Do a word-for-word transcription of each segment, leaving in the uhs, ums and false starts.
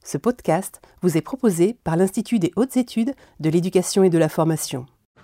Ce podcast vous est proposé par l'Institut des hautes études de l'éducation et de la formation.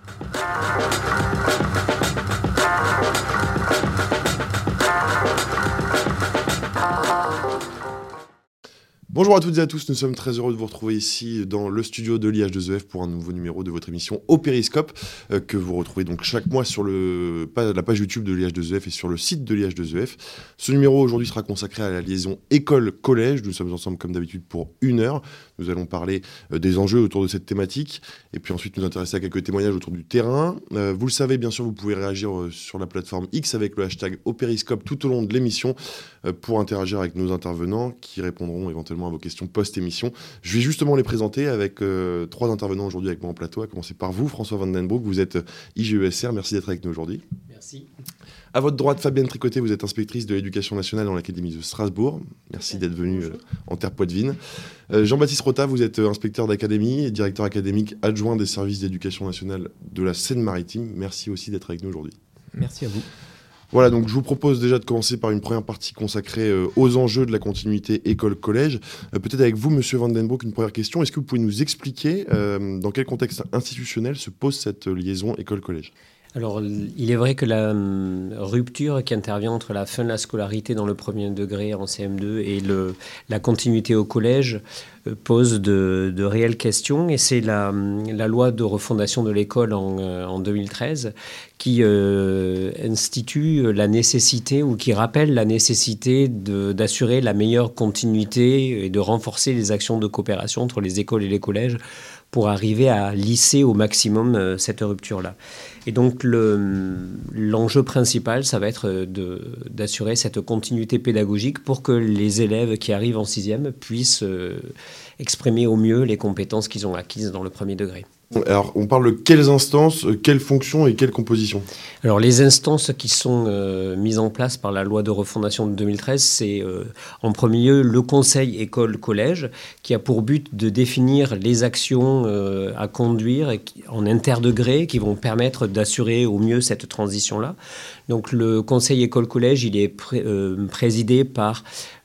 Bonjour à toutes et à tous, nous sommes très heureux de vous retrouver ici dans le studio de l'I H deux E F pour un nouveau numéro de votre émission Au Périscope euh, que vous retrouvez donc chaque mois sur le, la page YouTube de l'I H deux E F et sur le site de l'I H deux E F. Ce numéro aujourd'hui sera consacré à la liaison école-collège. Nous sommes ensemble comme d'habitude pour une heure. Nous allons parler euh, des enjeux autour de cette thématique et puis ensuite nous intéresser à quelques témoignages autour du terrain. Euh, vous le savez bien sûr, vous pouvez réagir euh, sur la plateforme X avec le hashtag Au Périscope tout au long de l'émission euh, pour interagir avec nos intervenants qui répondront éventuellement à vos questions post-émission. Je vais justement les présenter avec euh, trois intervenants aujourd'hui avec moi en plateau, à commencer par vous, François Van Den Broek. Vous êtes I G E S R, merci d'être avec nous aujourd'hui. Merci. À votre droite, Fabienne Tricoté, vous êtes inspectrice de l'éducation nationale dans l'Académie de Strasbourg. Merci d'être venue euh, en terre poitevine. Euh, Jean-Baptiste Rota, vous êtes inspecteur d'académie et directeur académique adjoint des services d'éducation nationale de la Seine-Maritime. Merci aussi d'être avec nous aujourd'hui. Merci à vous. Voilà, donc je vous propose déjà de commencer par une première partie consacrée euh, aux enjeux de la continuité école-collège. Euh, peut-être avec vous, Monsieur Van Den Broek, une première question. Est-ce que vous pouvez nous expliquer euh, dans quel contexte institutionnel se pose cette liaison école-collège ? Alors, il est vrai que la hum, rupture qui intervient entre la fin de la scolarité dans le premier degré en C M deux et le, la continuité au collège euh, pose de, de réelles questions. Et c'est la, la loi de refondation de l'école en, euh, en deux mille treize qui euh, institue la nécessité ou qui rappelle la nécessité de, d'assurer la meilleure continuité et de renforcer les actions de coopération entre les écoles et les collèges pour arriver à lisser au maximum euh, cette rupture-là. Et donc le, l'enjeu principal, ça va être de, d'assurer cette continuité pédagogique pour que les élèves qui arrivent en sixième puissent euh, exprimer au mieux les compétences qu'ils ont acquises dans le premier degré. Alors, on parle de quelles instances, quelles fonctions et quelles compositions ? Alors, les instances qui sont euh, mises en place par la loi de refondation de deux mille treize, c'est euh, en premier lieu le conseil école-collège qui a pour but de définir les actions euh, à conduire et qui, en interdegré qui vont permettre d'assurer au mieux cette transition-là. Donc, le conseil école-collège, il est pré- euh, présidé par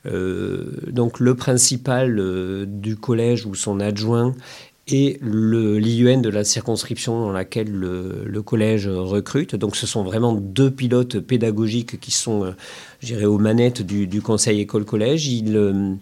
euh, donc, le principal euh, du collège ou son adjoint et le, l'I U N de la circonscription dans laquelle le, le collège recrute. Donc ce sont vraiment deux pilotes pédagogiques qui sont, euh, je dirais, aux manettes du, du conseil école-collège. Il euh,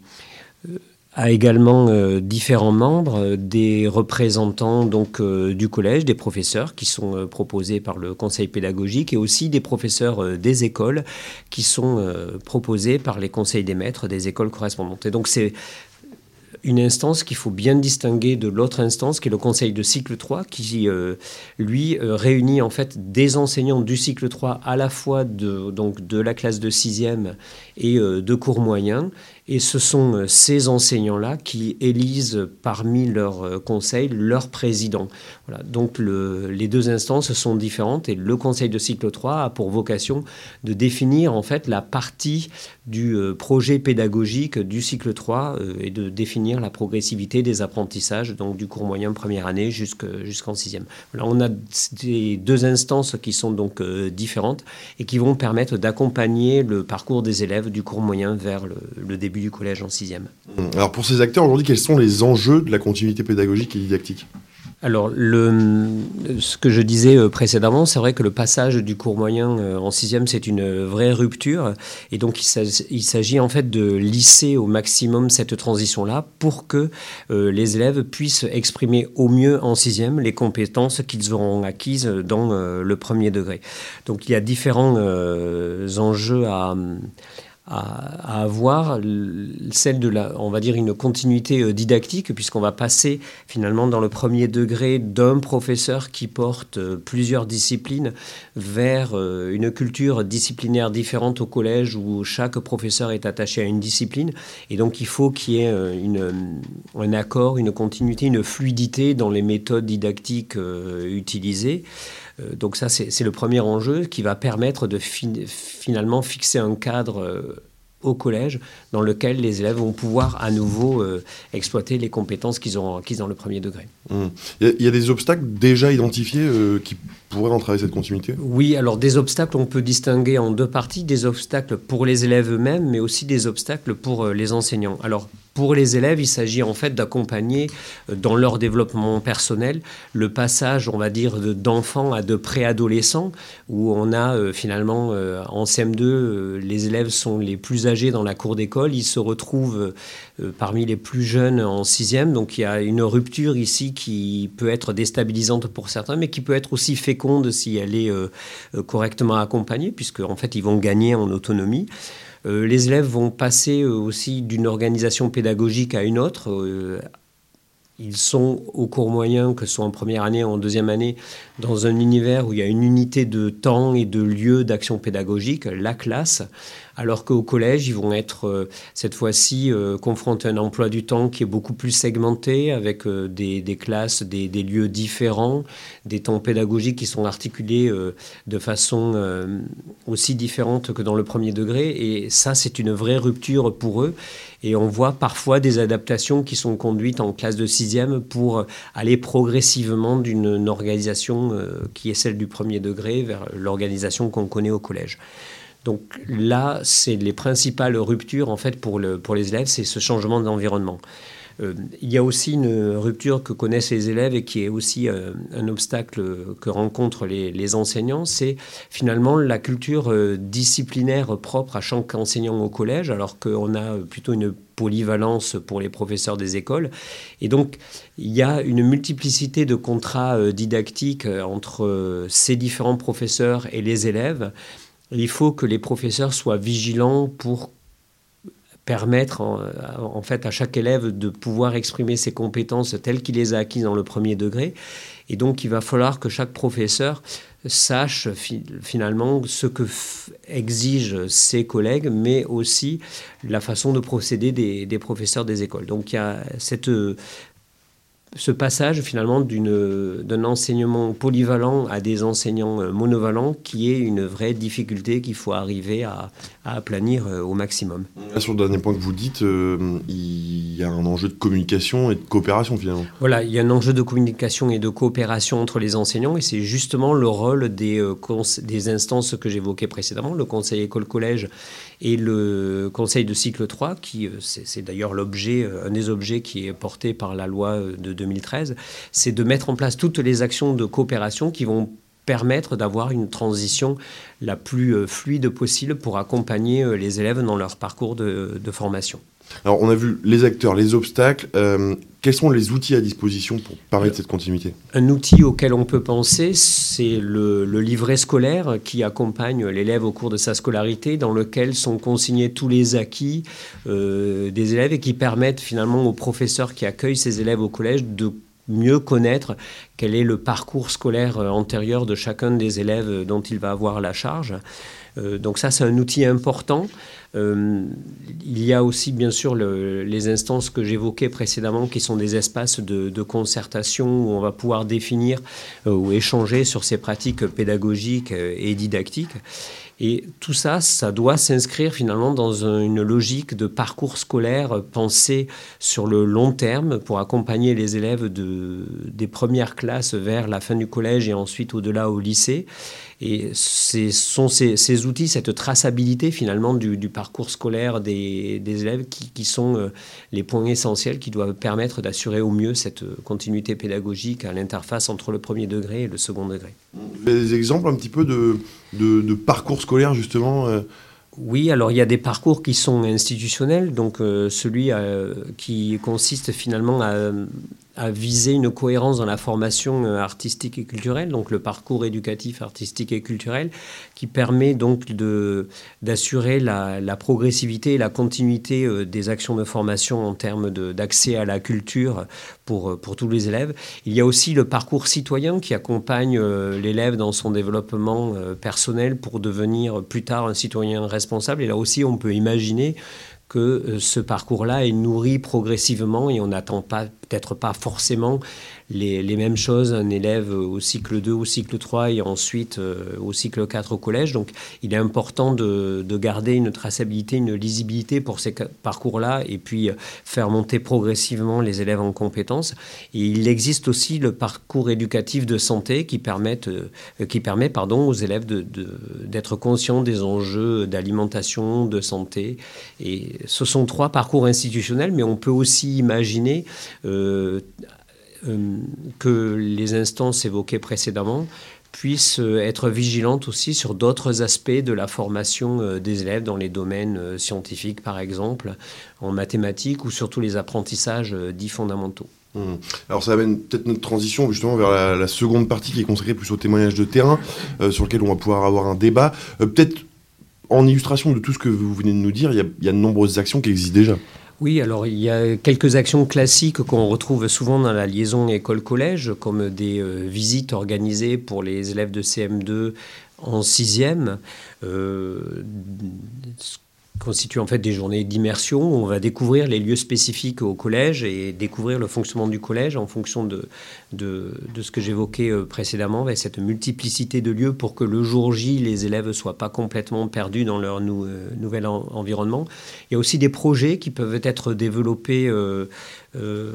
a également euh, différents membres, euh, des représentants donc, euh, du collège, des professeurs qui sont euh, proposés par le conseil pédagogique et aussi des professeurs euh, des écoles qui sont euh, proposés par les conseils des maîtres des écoles correspondantes. Et donc c'est une instance qu'il faut bien distinguer de l'autre instance qui est le conseil de cycle trois qui, euh, lui, euh, réunit en fait des enseignants du cycle trois à la fois de, donc, de la classe de sixième et euh, de cours moyens. Et ce sont euh, ces enseignants-là qui élisent parmi leurs euh, conseils leur président. Voilà. Donc le, les deux instances sont différentes et le conseil de cycle trois a pour vocation de définir en fait la partie du euh, projet pédagogique du cycle trois euh, et de définir la progressivité des apprentissages donc du cours moyen première année jusqu'à, jusqu'en sixième. Voilà, on a ces deux instances qui sont donc euh, différentes et qui vont permettre d'accompagner le parcours des élèves du cours moyen vers le, le début du collège en sixième. Alors pour ces acteurs, aujourd'hui, quels sont les enjeux de la continuité pédagogique et didactique ? Alors, le, ce que je disais précédemment, c'est vrai que le passage du cours moyen en sixième, c'est une vraie rupture. Et donc, il s'agit, il s'agit en fait de lisser au maximum cette transition-là pour que euh, les élèves puissent exprimer au mieux en sixième les compétences qu'ils auront acquises dans euh, le premier degré. Donc, il y a différents euh, enjeux à... à avoir, celle de la, on va dire, une continuité didactique, puisqu'on va passer finalement dans le premier degré d'un professeur qui porte plusieurs disciplines vers une culture disciplinaire différente au collège où chaque professeur est attaché à une discipline. Et donc il faut qu'il y ait une, un accord, une continuité, une fluidité dans les méthodes didactiques utilisées. Donc ça, c'est, c'est le premier enjeu qui va permettre de fi- finalement fixer un cadre euh, au collège dans lequel les élèves vont pouvoir à nouveau euh, exploiter les compétences qu'ils ont acquises dans le premier degré. Mmh. Il y, y a des obstacles déjà identifiés euh, qui pourraient entraver cette continuité ? Oui, alors des obstacles, on peut distinguer en deux parties, des obstacles pour les élèves eux-mêmes, mais aussi des obstacles pour euh, les enseignants. Alors, pour les élèves, il s'agit en fait d'accompagner dans leur développement personnel le passage, on va dire, de, d'enfants à de préadolescents, où on a euh, finalement euh, en C M deux, euh, les élèves sont les plus âgés dans la cour d'école, ils se retrouvent euh, parmi les plus jeunes en sixième, donc il y a une rupture ici qui peut être déstabilisante pour certains, mais qui peut être aussi féconde si elle est euh, correctement accompagnée, puisque en fait ils vont gagner en autonomie. Euh, les élèves vont passer euh, aussi d'une organisation pédagogique à une autre. Euh, ils sont au cours moyen, que ce soit en première année ou en deuxième année, dans un univers où il y a une unité de temps et de lieu d'action pédagogique, la classe, alors qu'au collège, ils vont être euh, cette fois-ci euh, confrontés à un emploi du temps qui est beaucoup plus segmenté, avec euh, des, des classes, des, des lieux différents, des temps pédagogiques qui sont articulés euh, de façon euh, aussi différente que dans le premier degré. Et ça, c'est une vraie rupture pour eux. Et on voit parfois des adaptations qui sont conduites en classe de sixième pour aller progressivement d'une organisation euh, qui est celle du premier degré vers l'organisation qu'on connaît au collège. Donc là, c'est les principales ruptures en fait pour, le, pour les élèves, c'est ce changement d'environnement. Euh, il y a aussi une rupture que connaissent les élèves et qui est aussi euh, un obstacle que rencontrent les, les enseignants, c'est finalement la culture euh, disciplinaire propre à chaque enseignant au collège, alors qu'on a plutôt une polyvalence pour les professeurs des écoles. Et donc, il y a une multiplicité de contrats euh, didactiques euh, entre euh, ces différents professeurs et les élèves. Il faut que les professeurs soient vigilants pour permettre en, en fait à chaque élève de pouvoir exprimer ses compétences telles qu'il les a acquises dans le premier degré. Et donc, il va falloir que chaque professeur sache fi- finalement ce que f- exigent ses collègues, mais aussi la façon de procéder des, des professeurs des écoles. Donc, il y a cette... ce passage finalement d'une, d'un enseignement polyvalent à des enseignants monovalents qui est une vraie difficulté qu'il faut arriver à, à aplanir au maximum. Là, sur le dernier point que vous dites, euh, il y a un enjeu de communication et de coopération finalement. Voilà, il y a un enjeu de communication et de coopération entre les enseignants et c'est justement le rôle des, euh, cons- des instances que j'évoquais précédemment, le conseil école-collège et le conseil de cycle trois, qui, c'est, c'est d'ailleurs l'objet, un des objets qui est porté par la loi de deux mille treize, c'est de mettre en place toutes les actions de coopération qui vont permettre d'avoir une transition la plus fluide possible pour accompagner les élèves dans leur parcours de, de formation. Alors, on a vu les acteurs, les obstacles. Euh, quels sont les outils à disposition pour parler de cette continuité ? Un outil auquel on peut penser, c'est le, le livret scolaire qui accompagne l'élève au cours de sa scolarité, dans lequel sont consignés tous les acquis euh, des élèves et qui permettent finalement aux professeurs qui accueillent ces élèves au collège de mieux connaître quel est le parcours scolaire antérieur de chacun des élèves dont il va avoir la charge. Euh, donc ça, c'est un outil important. Euh, il y a aussi, bien sûr, le, les instances que j'évoquais précédemment, qui sont des espaces de, de concertation où on va pouvoir définir euh, ou échanger sur ces pratiques pédagogiques et didactiques. Et tout ça, ça doit s'inscrire finalement dans une logique de parcours scolaire pensé sur le long terme pour accompagner les élèves de, des premières classes vers la fin du collège et ensuite au-delà au lycée. Et ce sont ces, ces outils, cette traçabilité finalement du, du parcours scolaire des, des élèves qui, qui sont euh, les points essentiels qui doivent permettre d'assurer au mieux cette continuité pédagogique à l'interface entre le premier degré et le second degré. Vous avez des exemples un petit peu de, de, de parcours scolaire justement euh... Oui, alors il y a des parcours qui sont institutionnels, donc euh, celui euh, qui consiste finalement à, à viser une cohérence dans la formation artistique et culturelle, donc le parcours éducatif, artistique et culturel, qui permet donc de, d'assurer la, la progressivité et la continuité euh, des actions de formation en termes de, d'accès à la culture pour, pour tous les élèves. Il y a aussi le parcours citoyen qui accompagne euh, l'élève dans son développement euh, personnel pour devenir plus tard un citoyen responsable. Et là aussi, on peut imaginer que ce parcours-là est nourri progressivement et on n'attend pas peut-être pas forcément les, les mêmes choses, un élève au cycle deux, au cycle trois et ensuite euh, au cycle quatre au collège. Donc il est important de, de garder une traçabilité, une lisibilité pour ces parcours-là et puis faire monter progressivement les élèves en compétences. Et il existe aussi le parcours éducatif de santé qui, permettent, euh, qui permet pardon, aux élèves de, de, d'être conscients des enjeux d'alimentation, de santé. Et ce sont trois parcours institutionnels, mais on peut aussi imaginer euh, euh, que les instances évoquées précédemment puissent être vigilantes aussi sur d'autres aspects de la formation euh, des élèves dans les domaines euh, scientifiques, par exemple, en mathématiques ou surtout les apprentissages euh, dits fondamentaux. Mmh. Alors ça amène peut-être notre transition justement vers la, la seconde partie qui est consacrée plus au témoignage de terrain, euh, sur lequel on va pouvoir avoir un débat. Euh, peut-être en illustration de tout ce que vous venez de nous dire, il y a, il y a de nombreuses actions qui existent déjà. Oui, alors il y a quelques actions classiques qu'on retrouve souvent dans la liaison école-collège, comme des euh, visites organisées pour les élèves de C M deux en sixième, euh, constituent en fait des journées d'immersion où on va découvrir les lieux spécifiques au collège et découvrir le fonctionnement du collège en fonction de, de, de ce que j'évoquais précédemment, avec cette multiplicité de lieux pour que le jour J, les élèves ne soient pas complètement perdus dans leur nou, euh, nouvel en, environnement. Il y a aussi des projets qui peuvent être développés euh, euh,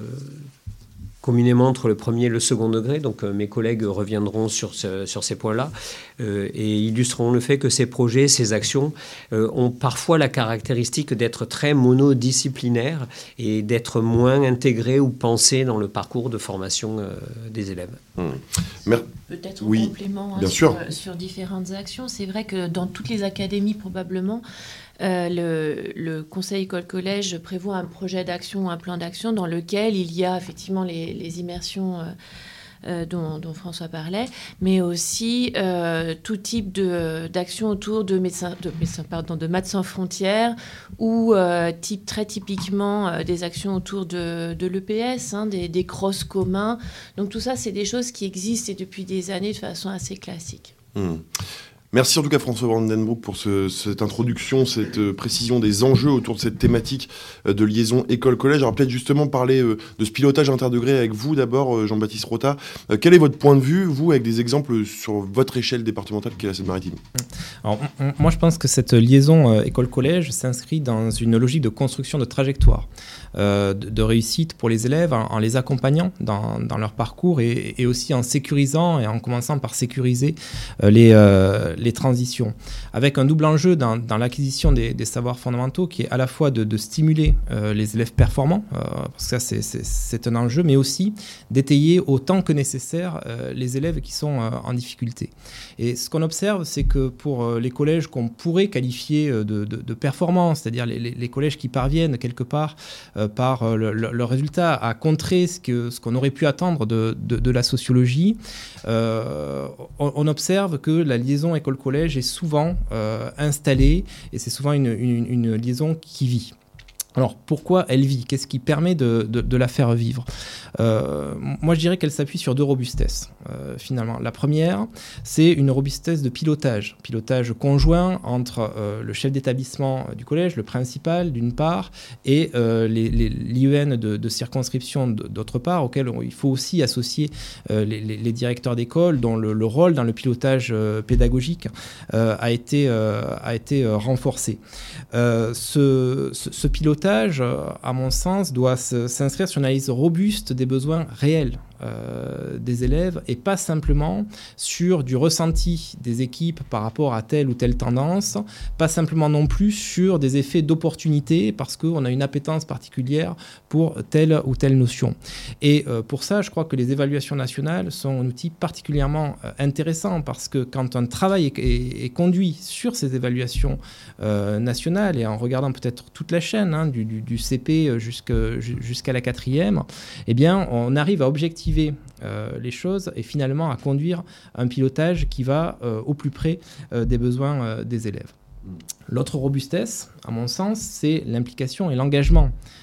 communément entre le premier et le second degré. Donc euh, mes collègues reviendront sur, ce, sur ces points-là euh, et illustreront le fait que ces projets, ces actions euh, ont parfois la caractéristique d'être très monodisciplinaires et d'être moins intégrés ou pensés dans le parcours de formation euh, des élèves. Mmh. Mer- Peut-être en oui, complément hein, bien sur, sûr. sur différentes actions. C'est vrai que dans toutes les académies, probablement, Euh, le, le Conseil école-collège prévoit un projet d'action, un plan d'action dans lequel il y a effectivement les, les immersions euh, euh, dont, dont François parlait, mais aussi euh, tout type de, d'action autour de médecins, de, médecins, pardon, de Maths sans frontières ou euh, type, très typiquement euh, des actions autour de, de l'E P S, hein, des, des crosses communs. Donc tout ça, c'est des choses qui existent et depuis des années de façon assez classique. Mmh. Merci en tout cas François Vandenbroek pour ce, cette introduction, cette euh, précision des enjeux autour de cette thématique euh, de liaison école-collège. Alors peut-être justement parler euh, de ce pilotage interdegré avec vous d'abord, euh, Jean-Baptiste Rota. Euh, quel est votre point de vue, vous, avec des exemples sur votre échelle départementale qui est la Seine-Maritime ? Alors, on, moi je pense que cette liaison euh, école-collège s'inscrit dans une logique de construction de trajectoire, euh, de, de réussite pour les élèves en, en les accompagnant dans, dans leur parcours et, et aussi en sécurisant et en commençant par sécuriser euh, les... Euh, les transitions, avec un double enjeu dans, dans l'acquisition des, des savoirs fondamentaux qui est à la fois de, de stimuler euh, les élèves performants, euh, parce que ça c'est, c'est, c'est un enjeu, mais aussi d'étayer autant que nécessaire euh, les élèves qui sont euh, en difficulté. Et ce qu'on observe, c'est que pour euh, les collèges qu'on pourrait qualifier de, de, de performants, c'est-à-dire les, les, les collèges qui parviennent quelque part euh, par euh, le, le, leur résultat à contrer ce, que, ce qu'on aurait pu attendre de, de, de la sociologie, euh, on, on observe que la liaison école collège est souvent euh, installée et c'est souvent une, une, une liaison qui vit. Alors, pourquoi elle vit ? Qu'est-ce qui permet de, de, de la faire vivre ? euh, Moi, je dirais qu'elle s'appuie sur deux robustesses, euh, finalement. La première, c'est une robustesse de pilotage. Pilotage conjoint entre euh, le chef d'établissement du collège, le principal, d'une part, et euh, les, les, l'I E N de, de circonscription, d'autre part, auquel on, il faut aussi associer euh, les, les, les directeurs d'école, dont le, le rôle dans le pilotage euh, pédagogique euh, a été, euh, a été euh, renforcé. Euh, ce, ce, ce pilotage, à mon sens, doit s'inscrire sur une analyse robuste des besoins réels euh, des élèves et pas simplement sur du ressenti des équipes par rapport à telle ou telle tendance, pas simplement non plus sur des effets d'opportunité parce qu'on a une appétence particulière pour telle ou telle notion. Et euh, pour ça, je crois que les évaluations nationales sont un outil particulièrement euh, intéressant parce que quand un travail est, est, est conduit sur ces évaluations euh, nationales et en regardant peut-être toute la chaîne, hein, du, du, du C P jusqu'à, jusqu'à la quatrième, eh bien, on arrive à objectiver Euh, les choses et finalement à conduire un pilotage qui va euh, au plus près euh, des besoins euh, des élèves. L'autre robustesse, à mon sens, c'est l'implication et l'engagement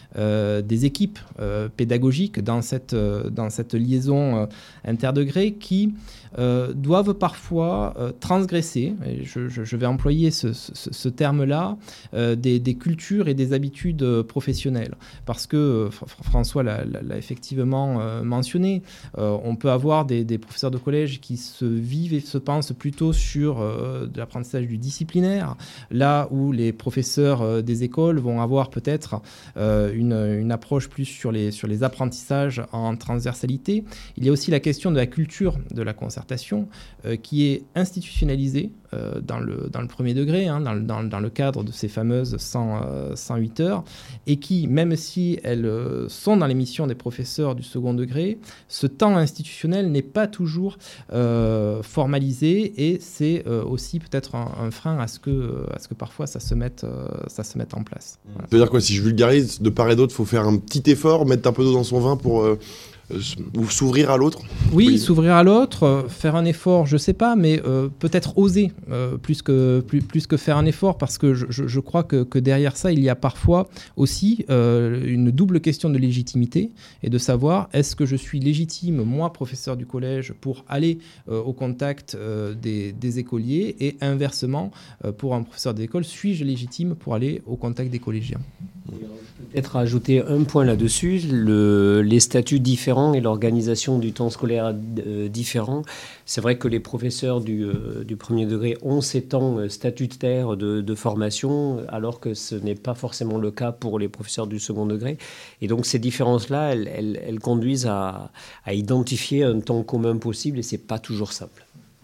euh, des équipes euh, pédagogiques dans cette, euh, dans cette liaison euh, interdegrés qui euh, doivent parfois euh, transgresser, et je, je, je vais employer ce, ce, ce terme-là, euh, des, des cultures et des habitudes euh, professionnelles. Parce que, euh, François l'a, l'a effectivement euh, mentionné, euh, on peut avoir des, des professeurs de collège qui se vivent et se pensent plutôt sur euh, de l'apprentissage du disciplinaire, là où les professeurs euh, des écoles vont avoir peut-être euh, une, une approche plus sur les, sur les apprentissages en transversalité. Il y a aussi la question de la culture de la concertation euh, qui est institutionnalisée euh, dans, le, dans le premier degré, hein, dans, dans, dans le cadre de ces fameuses cent, euh, cent huit heures, et qui, même si elles euh, sont dans les missions des professeurs du second degré, ce temps institutionnel n'est pas toujours euh, formalisé, et c'est euh, aussi peut-être un, un frein à ce, que, à ce que parfois ça se mette, euh, ça se mette en place. Voilà. Ça veut dire quoi, si je vulgarise, de part et d'autre, il faut faire un petit effort, mettre un peu d'eau dans son vin pour... Euh... ou s'ouvrir à l'autre? Oui, oui, s'ouvrir à l'autre, euh, faire un effort, je sais pas, mais euh, peut-être oser euh, plus, que, plus, plus que faire un effort, parce que je, je, je crois que, que derrière ça, il y a parfois aussi euh, une double question de légitimité, et de savoir, est-ce que je suis légitime, moi, professeur du collège, pour aller euh, au contact euh, des, des écoliers, et inversement, euh, pour un professeur d'école, suis-je légitime pour aller au contact des collégiens? Peut-être ajouter un point là-dessus, le, les statuts différents et l'organisation du temps scolaire euh, différent. C'est vrai que les professeurs du, euh, du premier degré ont ces temps statutaires de, de formation, alors que ce n'est pas forcément le cas pour les professeurs du second degré. Et donc ces différences-là, elles, elles, elles conduisent à, à identifier un temps commun possible, et ce n'est pas toujours simple.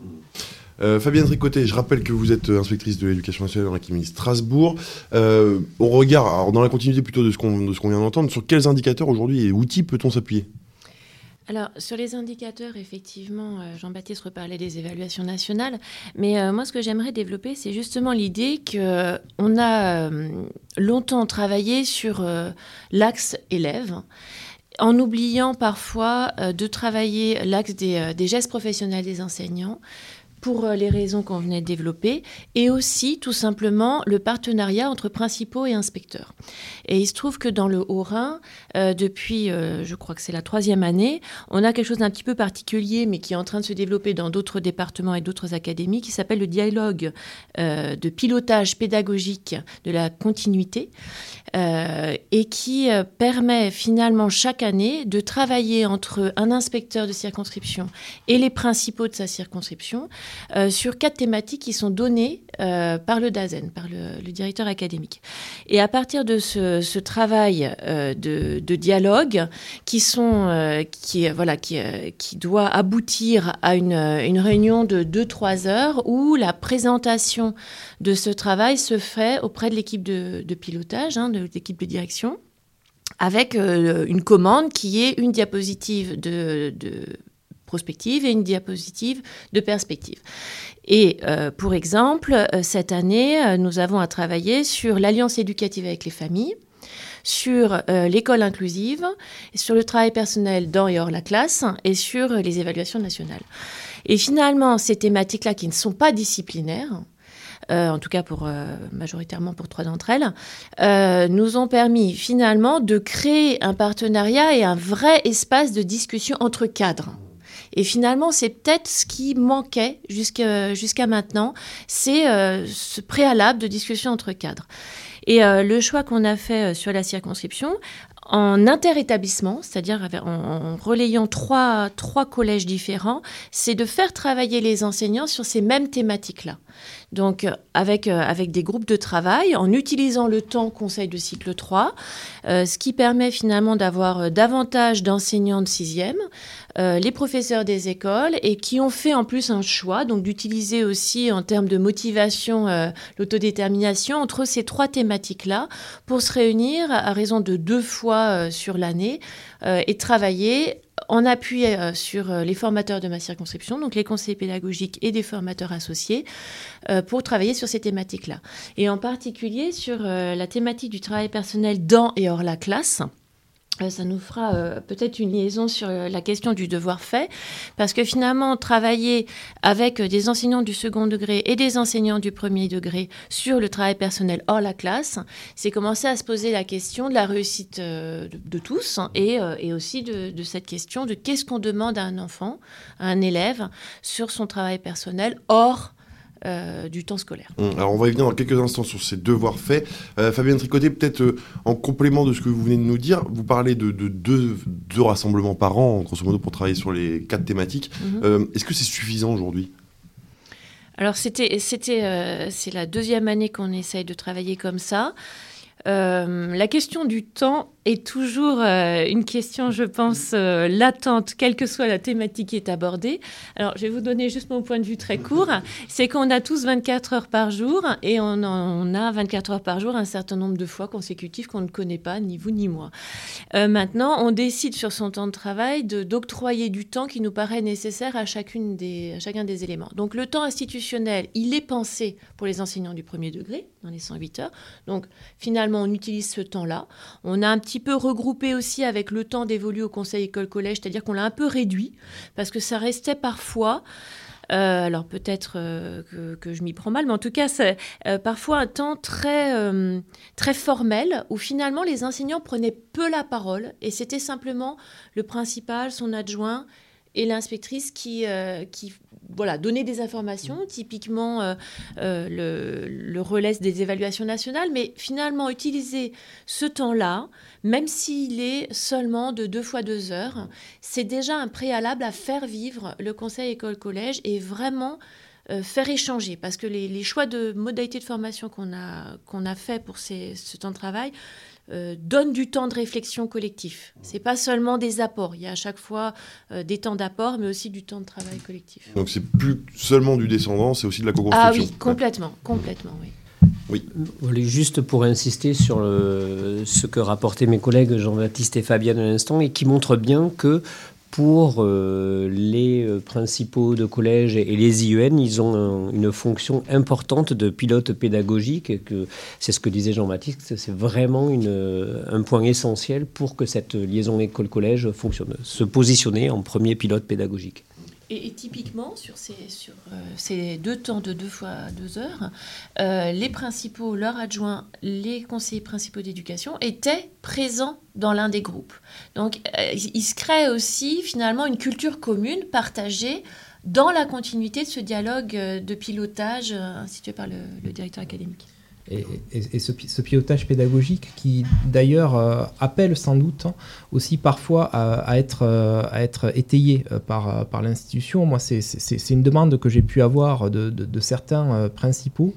Euh, Fabienne Tricotet, je rappelle que vous êtes inspectrice de l'éducation nationale dans l'académie de Strasbourg. Euh, au regard, alors dans la continuité plutôt de ce qu'on, de ce qu'on vient d'entendre, sur quels indicateurs aujourd'hui et outils peut-on s'appuyer ? Alors, sur les indicateurs, effectivement, euh, Jean-Baptiste reparlait des évaluations nationales, mais euh, moi, ce que j'aimerais développer, c'est justement l'idée qu'on a euh, longtemps travaillé sur euh, l'axe élève, en oubliant parfois euh, de travailler l'axe des, euh, des gestes professionnels des enseignants, pour les raisons qu'on venait de développer, et aussi tout simplement le partenariat entre principaux et inspecteurs. Et il se trouve que dans le Haut-Rhin, euh, depuis, euh, je crois que c'est la troisième année, on a quelque chose d'un petit peu particulier, mais qui est en train de se développer dans d'autres départements et d'autres académies, qui s'appelle le dialogue euh, de pilotage pédagogique de la continuité, euh, et qui euh, permet finalement chaque année de travailler entre un inspecteur de circonscription et les principaux de sa circonscription, Euh, sur quatre thématiques qui sont données euh, par le DAZEN, par le, le directeur académique. Et à partir de ce, ce travail euh, de, de dialogue qui, sont, euh, qui, voilà, qui, euh, qui doit aboutir à une, une réunion de deux à trois heures où la présentation de ce travail se fait auprès de l'équipe de, de pilotage, hein, de l'équipe de direction, avec euh, une commande qui est une diapositive de... de prospective et une diapositive de perspective. Et euh, pour exemple, euh, cette année, euh, nous avons à travailler sur l'alliance éducative avec les familles, sur euh, l'école inclusive, sur le travail personnel dans et hors la classe, et sur euh, les évaluations nationales. Et finalement, ces thématiques-là qui ne sont pas disciplinaires, Euh, en tout cas pour, euh, majoritairement pour trois d'entre elles, euh, nous ont permis finalement de créer un partenariat et un vrai espace de discussion entre cadres. Et finalement, c'est peut-être ce qui manquait jusqu'à, jusqu'à maintenant, c'est euh, ce préalable de discussion entre cadres. Et euh, le choix qu'on a fait sur la circonscription, en interétablissement, c'est-à-dire en, en relayant trois, trois collèges différents, c'est de faire travailler les enseignants sur ces mêmes thématiques-là. Donc, avec, euh, avec des groupes de travail, en utilisant le temps conseil de cycle trois, euh, ce qui permet finalement d'avoir davantage d'enseignants de sixième, euh, les professeurs des écoles, et qui ont fait en plus un choix, donc d'utiliser aussi en termes de motivation euh, l'autodétermination entre ces trois thématiques-là, pour se réunir à raison de deux fois euh, sur l'année euh, et travailler en appui euh, sur euh, les formateurs de ma circonscription, donc les conseillers pédagogiques et des formateurs associés, euh, pour travailler sur ces thématiques-là. Et en particulier sur euh, la thématique du travail personnel dans et hors la classe, ça nous fera euh, peut-être une liaison sur la question du devoir fait, parce que finalement, travailler avec des enseignants du second degré et des enseignants du premier degré sur le travail personnel hors la classe, c'est commencer à se poser la question de la réussite euh, de, de tous et, euh, et aussi de, de cette question de qu'est-ce qu'on demande à un enfant, à un élève, sur son travail personnel hors Euh, du temps scolaire. Alors on va y venir dans quelques instants sur ces devoirs faits. Euh, Fabienne Tricotet, peut-être euh, en complément de ce que vous venez de nous dire, vous parlez de, de deux, deux rassemblements par an, grosso modo, pour travailler sur les quatre thématiques. Mm-hmm. Euh, est-ce que c'est suffisant aujourd'hui ? Alors c'était, c'était, euh, c'est la deuxième année qu'on essaye de travailler comme ça. Euh, la question du temps est toujours euh, une question, je pense, euh, latente, quelle que soit la thématique qui est abordée. Alors, je vais vous donner juste mon point de vue très court. C'est qu'on a tous vingt-quatre heures par jour et on, en, on a vingt-quatre heures par jour un certain nombre de fois consécutives qu'on ne connaît pas, ni vous ni moi. Euh, maintenant, on décide sur son temps de travail de, d'octroyer du temps qui nous paraît nécessaire à, chacune des, à chacun des éléments. Donc, le temps institutionnel, il est pensé pour les enseignants du premier degré, dans les cent huit heures. Donc, finalement, on utilise ce temps-là. On a un petit peu regroupé aussi avec le temps dévolu au conseil école-collège, c'est-à-dire qu'on l'a un peu réduit, parce que ça restait parfois, euh, alors peut-être euh, que, que je m'y prends mal, mais en tout cas, c'est euh, parfois un temps très, euh, très formel, où finalement les enseignants prenaient peu la parole, et c'était simplement le principal, son adjoint, et l'inspectrice qui, euh, qui voilà, donnait des informations, typiquement euh, euh, le, le relais des évaluations nationales, mais finalement utiliser ce temps-là, même s'il est seulement de deux fois deux heures, c'est déjà un préalable à faire vivre le conseil école-collège et vraiment euh, faire échanger, parce que les, les choix de modalités de formation qu'on a, qu'on a fait pour ces, ce temps de travail Euh, donne du temps de réflexion collectif. Ce n'est pas seulement des apports. Il y a à chaque fois euh, des temps d'apport, mais aussi du temps de travail collectif. Donc c'est plus seulement du descendant, c'est aussi de la co-construction. Ah oui, complètement, ouais. complètement, oui. Oui. Juste pour insister sur le, ce que rapportaient mes collègues Jean-Baptiste et Fabienne à l'instant, et qui montre bien que pour euh, les principaux de collège et les I E N, ils ont un, une fonction importante de pilote pédagogique. Et que, c'est ce que disait Jean-Baptiste, c'est vraiment une, un point essentiel pour que cette liaison école-collège fonctionne. Se positionner en premier pilote pédagogique. Et, et typiquement, sur ces, sur, euh, ces deux temps de deux fois deux heures, euh, les principaux, leurs adjoints, les conseillers principaux d'éducation étaient présents dans l'un des groupes. Donc, euh, il se crée aussi, finalement, une culture commune, partagée, dans la continuité de ce dialogue de pilotage euh, institué par le, le directeur académique. Et, et, et ce, ce pilotage pédagogique qui d'ailleurs euh, appelle sans doute hein, aussi parfois à, à, être, euh, à être étayé euh, par, par l'institution. Moi, c'est, c'est, c'est une demande que j'ai pu avoir de, de, de certains euh, principaux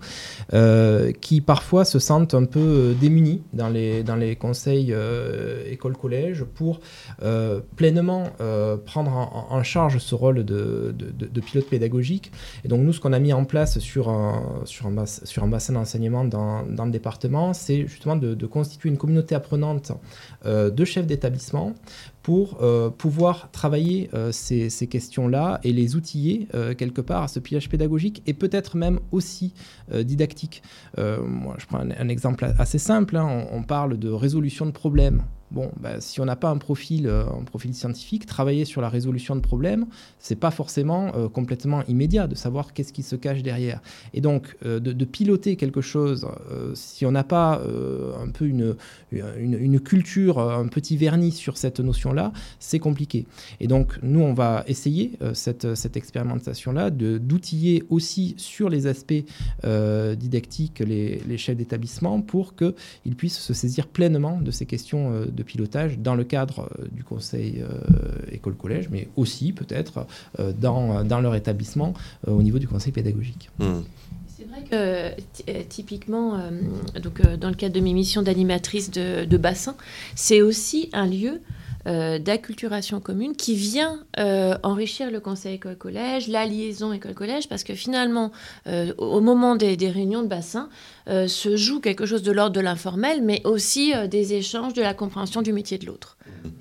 euh, qui parfois se sentent un peu démunis dans les, dans les conseils euh, école-collège pour euh, pleinement euh, prendre en, en charge ce rôle de, de, de, de pilote pédagogique. Et donc nous, ce qu'on a mis en place sur un, sur un, bas, sur un bassin d'enseignement dans Dans, dans le département, c'est justement de, de constituer une communauté apprenante euh, de chefs d'établissement pour euh, pouvoir travailler euh, ces, ces questions-là et les outiller euh, quelque part à ce pilotage pédagogique et peut-être même aussi euh, didactique. Euh, moi, je prends un, un exemple assez simple, hein. on, on parle de résolution de problèmes. Bon, ben, si on n'a pas un profil, euh, un profil scientifique, travailler sur la résolution de problèmes, c'est pas forcément euh, complètement immédiat de savoir qu'est-ce qui se cache derrière. Et donc, euh, de, de piloter quelque chose, euh, si on n'a pas euh, un peu une, une, une culture, un petit vernis sur cette notion-là, c'est compliqué. Et donc, nous, on va essayer euh, cette, cette expérimentation-là de, d'outiller aussi sur les aspects euh, didactiques les, les chefs d'établissement pour qu'ils puissent se saisir pleinement de ces questions euh, de pilotage dans le cadre euh, du conseil euh, école-collège, mais aussi peut-être euh, dans, dans leur établissement euh, au niveau du conseil pédagogique. Mmh. C'est vrai que typiquement, euh, donc, euh, dans le cadre de mes missions d'animatrice de, de bassin, c'est aussi un lieu euh, d'acculturation commune qui vient euh, enrichir le conseil école-collège, la liaison école-collège, parce que finalement, euh, au moment des, des réunions de bassin, euh, se joue quelque chose de l'ordre de l'informel, mais aussi euh, des échanges, de la compréhension du métier de l'autre.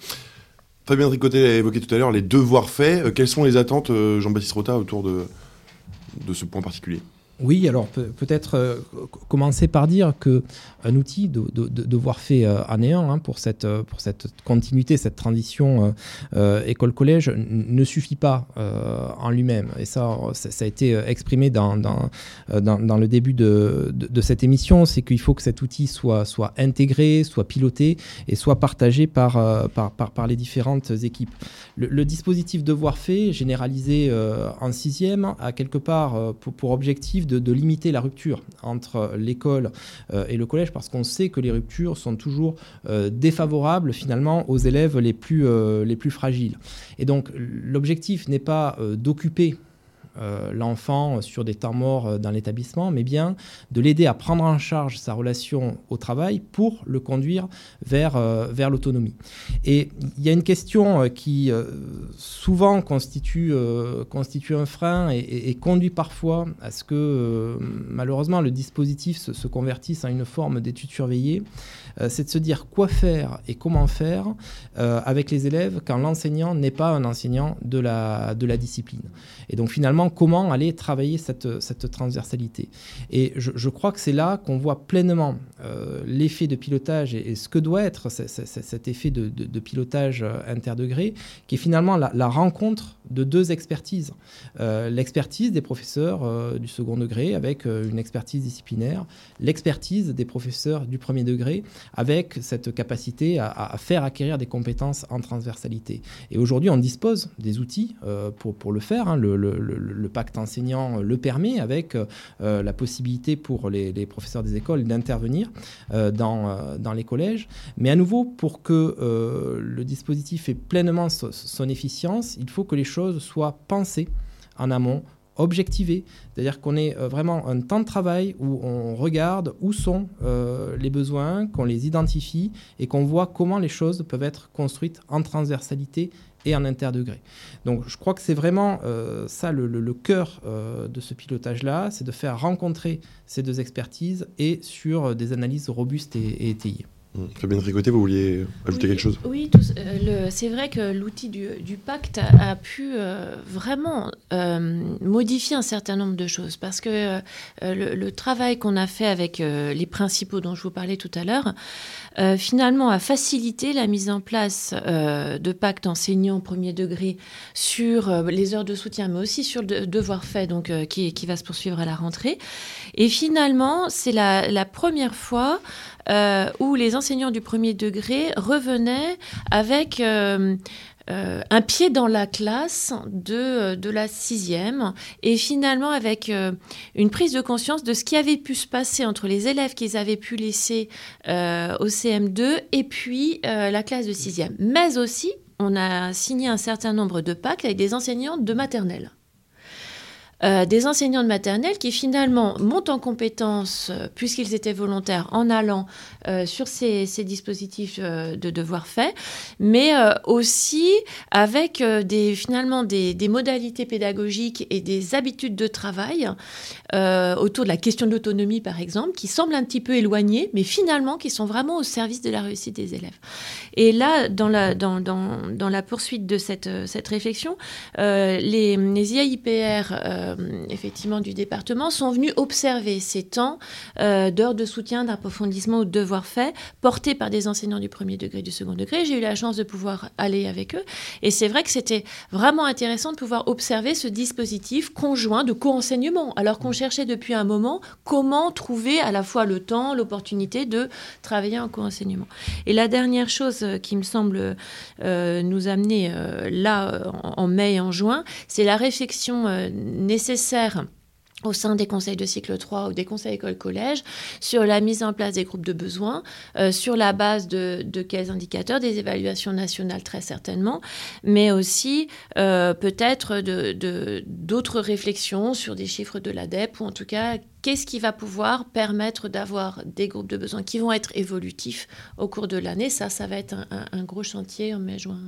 Fabien Tricotet l'a évoqué tout à l'heure, les devoirs faits. Euh, quelles sont les attentes, euh, Jean-Baptiste Rota, autour de, de ce point particulier ? Oui, alors pe- peut-être euh, commencer par dire qu'un outil de, de, de devoir fait euh, en est un hein, pour, cette, pour cette continuité, cette transition euh, euh, école-collège n- ne suffit pas euh, en lui-même. Et ça, ça, ça a été exprimé dans, dans, dans, dans le début de, de, de cette émission, c'est qu'il faut que cet outil soit, soit intégré, soit piloté et soit partagé par, euh, par, par, par les différentes équipes. Le, le dispositif devoir fait, généralisé euh, en sixième, a quelque part euh, pour, pour objectif De, de limiter la rupture entre l'école euh, et le collège, parce qu'on sait que les ruptures sont toujours euh, défavorables finalement aux élèves les plus, euh, les plus fragiles. Et donc l'objectif n'est pas euh, d'occuper Euh, l'enfant sur des temps morts dans l'établissement, mais bien de l'aider à prendre en charge sa relation au travail pour le conduire vers, euh, vers l'autonomie. Et il y a une question qui euh, souvent constitue, euh, constitue un frein et, et, et conduit parfois à ce que euh, malheureusement le dispositif se, se convertisse en une forme d'étude surveillée. Euh, c'est de se dire quoi faire et comment faire euh, avec les élèves quand l'enseignant n'est pas un enseignant de la, de la discipline. Et donc finalement, comment aller travailler cette, cette transversalité. Et je, je crois que c'est là qu'on voit pleinement euh, l'effet de pilotage et, et ce que doit être c- c- c- cet effet de, de, de pilotage interdegré, qui est finalement la, la rencontre de deux expertises. Euh, l'expertise des professeurs euh, du second degré avec euh, une expertise disciplinaire, l'expertise des professeurs du premier degré avec cette capacité à, à faire acquérir des compétences en transversalité. Et aujourd'hui, on dispose des outils euh, pour, pour le faire. Hein. Le, le, le, le pacte enseignant le permet avec euh, la possibilité pour les, les professeurs des écoles d'intervenir euh, dans, euh, dans les collèges. Mais à nouveau, pour que euh, le dispositif ait pleinement so, son efficience, il faut que les choses soient pensées en amont, objectivé, c'est-à-dire qu'on ait vraiment un temps de travail où on regarde où sont euh, les besoins, qu'on les identifie et qu'on voit comment les choses peuvent être construites en transversalité et en interdegré. Donc je crois que c'est vraiment euh, ça le, le, le cœur euh, de ce pilotage-là, c'est de faire rencontrer ces deux expertises et sur des analyses robustes et, et étayées. Fabienne Ricoté, vous vouliez ajouter oui, quelque chose ? Oui, tout, euh, le, c'est vrai que l'outil du, du pacte a, a pu euh, vraiment euh, modifier un certain nombre de choses parce que euh, le, le travail qu'on a fait avec euh, les principaux dont je vous parlais tout à l'heure, euh, finalement a facilité la mise en place euh, de pactes enseignants premier degré sur euh, les heures de soutien, mais aussi sur le de, devoir fait, donc, euh, qui, qui va se poursuivre à la rentrée. Et finalement, c'est la, la première fois Euh, où les enseignants du premier degré revenaient avec euh, euh, un pied dans la classe de, de la sixième et finalement avec euh, une prise de conscience de ce qui avait pu se passer entre les élèves qu'ils avaient pu laisser euh, au C M deux et puis euh, la classe de sixième. Mais aussi, on a signé un certain nombre de pactes avec des enseignants de maternelle. Euh, des enseignants de maternelle qui finalement montent en compétences euh, puisqu'ils étaient volontaires en allant euh, sur ces, ces dispositifs euh, de devoir fait, mais euh, aussi avec euh, des, finalement des, des modalités pédagogiques et des habitudes de travail euh, autour de la question de l'autonomie par exemple, qui semblent un petit peu éloignées, mais finalement qui sont vraiment au service de la réussite des élèves. Et là, dans la, dans, dans, dans la poursuite de cette, cette réflexion, euh, les, les I A I P R euh, effectivement du département sont venus observer ces temps euh, d'heures de soutien, d'approfondissement ou de devoir fait portés par des enseignants du premier degré et du second degré. J'ai eu la chance de pouvoir aller avec eux et c'est vrai que c'était vraiment intéressant de pouvoir observer ce dispositif conjoint de co-enseignement alors qu'on cherchait depuis un moment comment trouver à la fois le temps, l'opportunité de travailler en co-enseignement. Et la dernière chose qui me semble euh, nous amener euh, là en, en mai et en juin, c'est la réflexion euh, nécessaire au sein des conseils de cycle trois ou des conseils école-collège, sur la mise en place des groupes de besoins, euh, sur la base de, de quels indicateurs, des évaluations nationales très certainement, mais aussi euh, peut-être de, de, d'autres réflexions sur des chiffres de l'A D E P, ou en tout cas, qu'est-ce qui va pouvoir permettre d'avoir des groupes de besoins qui vont être évolutifs au cours de l'année. Ça, ça va être un, un, un gros chantier en mai-juin.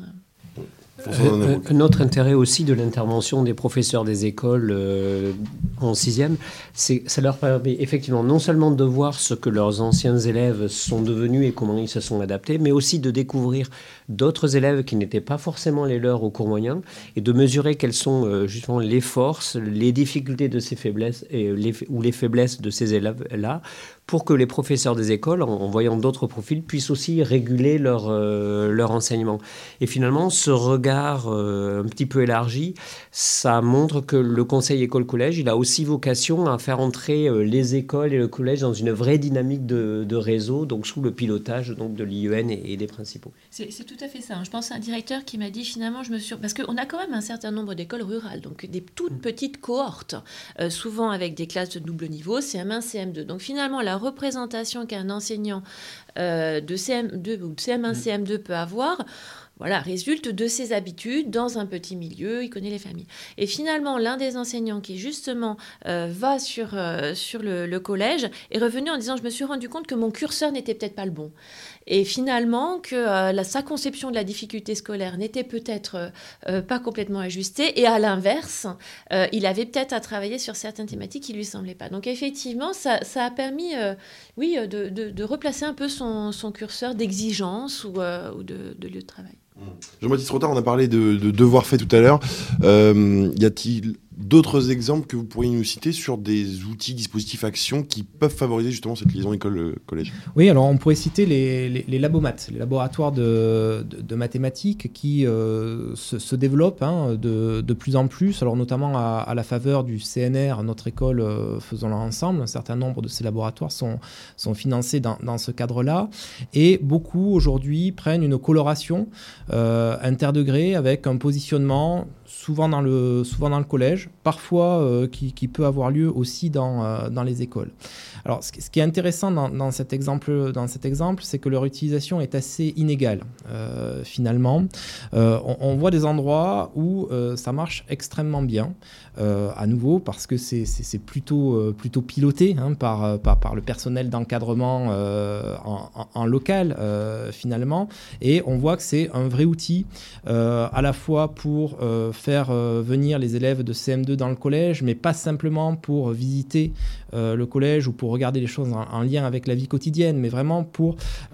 Euh, un autre intérêt aussi de l'intervention des professeurs des écoles euh, en sixième, c'est que ça leur permet effectivement non seulement de voir ce que leurs anciens élèves sont devenus et comment ils se sont adaptés, mais aussi de découvrir d'autres élèves qui n'étaient pas forcément les leurs au cours moyen et de mesurer quelles sont euh, justement les forces, les difficultés de ces faiblesses et les, ou les faiblesses de ces élèves-là, pour que les professeurs des écoles, en, en voyant d'autres profils, puissent aussi réguler leur, euh, leur enseignement. Et finalement, ce regard euh, un petit peu élargi, ça montre que le conseil école-collège, il a aussi vocation à faire entrer euh, les écoles et le collège dans une vraie dynamique de, de réseau, donc sous le pilotage donc, de l'I E N et, et des principaux. C'est, c'est tout à fait ça. Je pense à un directeur qui m'a dit finalement, je me suis... Parce qu'on a quand même un certain nombre d'écoles rurales, donc des toutes petites cohortes, euh, souvent avec des classes de double niveau, C M un, C M deux. Donc finalement, la représentation qu'un enseignant euh, de C M deux ou de C M un, C M deux peut avoir, voilà, résulte de ses habitudes dans un petit milieu, il connaît les familles. Et finalement, l'un des enseignants qui justement euh, va sur, euh, sur le, le collège est revenu en disant « je me suis rendu compte que mon curseur n'était peut-être pas le bon ». Et finalement, que euh, la, sa conception de la difficulté scolaire n'était peut-être euh, pas complètement ajustée. Et à l'inverse, euh, il avait peut-être à travailler sur certaines thématiques qui ne lui semblaient pas. Donc effectivement, ça, ça a permis euh, oui, de, de, de replacer un peu son, son curseur d'exigence ou, euh, ou de, de lieu de travail. Jean-Baptiste Rotard, on a parlé de, de devoirs faits tout à l'heure. Euh, y a-t-il d'autres exemples que vous pourriez nous citer sur des outils, dispositifs, actions qui peuvent favoriser justement cette liaison école-collège ? Oui, alors on pourrait citer les, les, les labomaths, les laboratoires de, de, de mathématiques qui euh, se, se développent hein, de, de plus en plus, alors notamment à, à la faveur du C N R, notre école euh, Faisons-le ensemble. Un certain nombre de ces laboratoires sont, sont financés dans, dans ce cadre-là et beaucoup aujourd'hui prennent une coloration euh, interdegré avec un positionnement souvent dans le, souvent dans le collège, parfois euh, qui, qui peut avoir lieu aussi dans, euh, dans les écoles. Alors, ce, ce qui est intéressant dans, dans, cet exemple, dans cet exemple, c'est que leur utilisation est assez inégale, euh, finalement. Euh, on, on voit des endroits où euh, ça marche extrêmement bien, euh, à nouveau, parce que c'est, c'est, c'est plutôt, euh, plutôt piloté hein, par, par, par le personnel d'encadrement euh, en, en, en local, euh, finalement. Et on voit que c'est un vrai outil, euh, à la fois pour euh, faire euh, venir les élèves de C M deux dans le collège, mais pas simplement pour visiter euh, le collège ou pour regarder les choses en, en lien avec la vie quotidienne, mais vraiment pour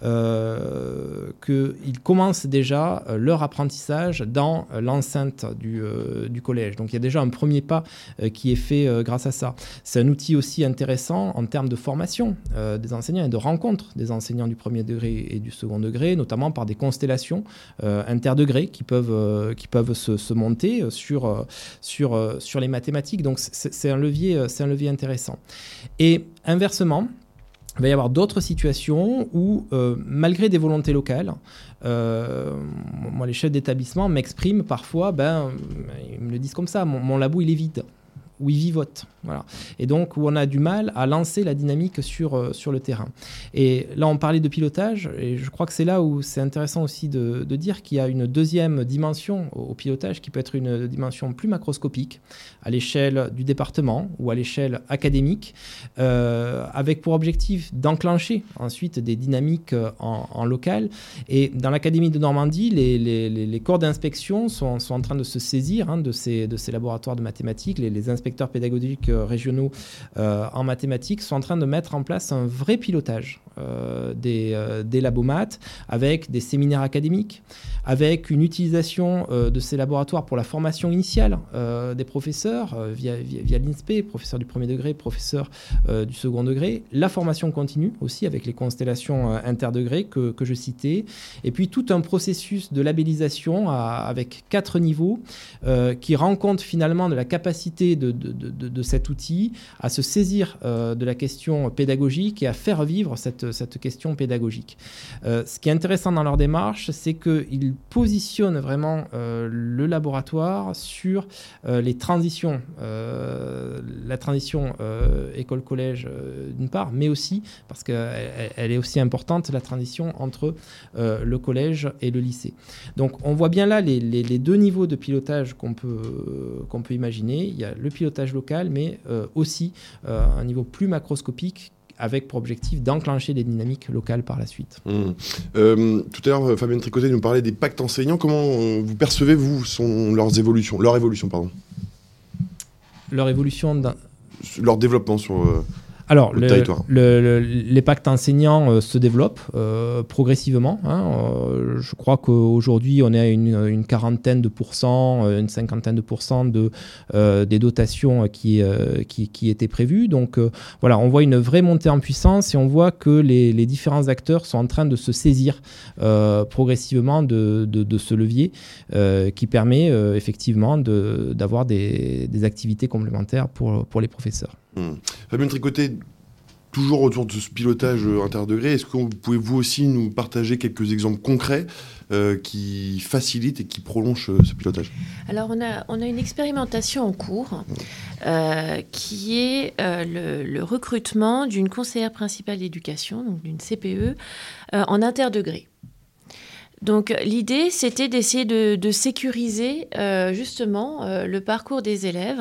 euh, qu'ils commencent déjà euh, leur apprentissage dans euh, l'enceinte du, euh, du collège. Donc il y a déjà un premier pas euh, qui est fait euh, grâce à ça. C'est un outil aussi intéressant en termes de formation euh, des enseignants et de rencontre des enseignants du premier degré et du second degré, notamment par des constellations euh, interdegrés qui peuvent, euh, qui peuvent se, se monter sur, euh, sur, euh, sur les mathématiques. Donc c'est, c'est, un levier, c'est un levier intéressant. Et inversement, il va y avoir d'autres situations où, euh, malgré des volontés locales, euh, moi, les chefs d'établissement m'expriment parfois, ben, ils me le disent comme ça, mon, mon labo, il est vide, où ils vivotent. Voilà. Et donc, où on a du mal à lancer la dynamique sur, euh, sur le terrain. Et là, on parlait de pilotage, et je crois que c'est là où c'est intéressant aussi de, de dire qu'il y a une deuxième dimension au, au pilotage qui peut être une dimension plus macroscopique, à l'échelle du département ou à l'échelle académique, euh, avec pour objectif d'enclencher ensuite des dynamiques en, en local. Et dans l'Académie de Normandie, les, les, les, les corps d'inspection sont, sont en train de se saisir hein, de, ces, de ces laboratoires de mathématiques. Les, les inspecteurs pédagogiques régionaux euh, en mathématiques sont en train de mettre en place un vrai pilotage euh, des, euh, des labomaths avec des séminaires académiques, avec une utilisation euh, de ces laboratoires pour la formation initiale euh, des professeurs euh, via, via, via l'I N S P E, professeurs du premier degré, professeurs euh, du second degré, la formation continue aussi avec les constellations euh, interdegrés que, que je citais, et puis tout un processus de labellisation à, avec quatre niveaux euh, qui rend compte finalement de la capacité de, de, de, de, de cet outil à se saisir euh, de la question pédagogique et à faire vivre cette, cette question pédagogique. Euh, ce qui est intéressant dans leur démarche, c'est qu'ils positionnent vraiment euh, le laboratoire sur euh, les transitions, euh, la transition euh, école-collège euh, d'une part, mais aussi, parce qu'elle elle est aussi importante, la transition entre euh, le collège et le lycée. Donc on voit bien là les, les, les deux niveaux de pilotage qu'on peut, euh, qu'on peut imaginer. Il y a le pilotage local, mais euh, aussi euh, un niveau plus macroscopique avec pour objectif d'enclencher des dynamiques locales par la suite. Mmh. Euh, tout à l'heure, Fabienne Tricotet nous parlait des pactes enseignants. Comment euh, vous percevez, vous, son, leurs évolutions, leur évolution, pardon Leur évolution dans... Leur développement sur... Euh... Alors, le le, territoire. Le, le, les pactes enseignants euh, se développent euh, progressivement. Hein. Euh, je crois qu'aujourd'hui, on est à une, une quarantaine de pourcents, une cinquantaine de pourcents de, euh, des dotations qui, euh, qui, qui étaient prévues. Donc, euh, voilà, on voit une vraie montée en puissance et on voit que les, les différents acteurs sont en train de se saisir euh, progressivement de, de, de ce levier euh, qui permet euh, effectivement de, d'avoir des, des activités complémentaires pour, pour les professeurs. Mmh. Fabienne Tricotet, toujours autour de ce pilotage interdegré, est-ce que vous pouvez vous aussi nous partager quelques exemples concrets euh, qui facilitent et qui prolongent euh, ce pilotage ? Alors on a, on a une expérimentation en cours euh, qui est euh, le, le recrutement d'une conseillère principale d'éducation, donc d'une C P E, euh, en interdegré. Donc l'idée, c'était d'essayer de, de sécuriser euh, justement euh, le parcours des élèves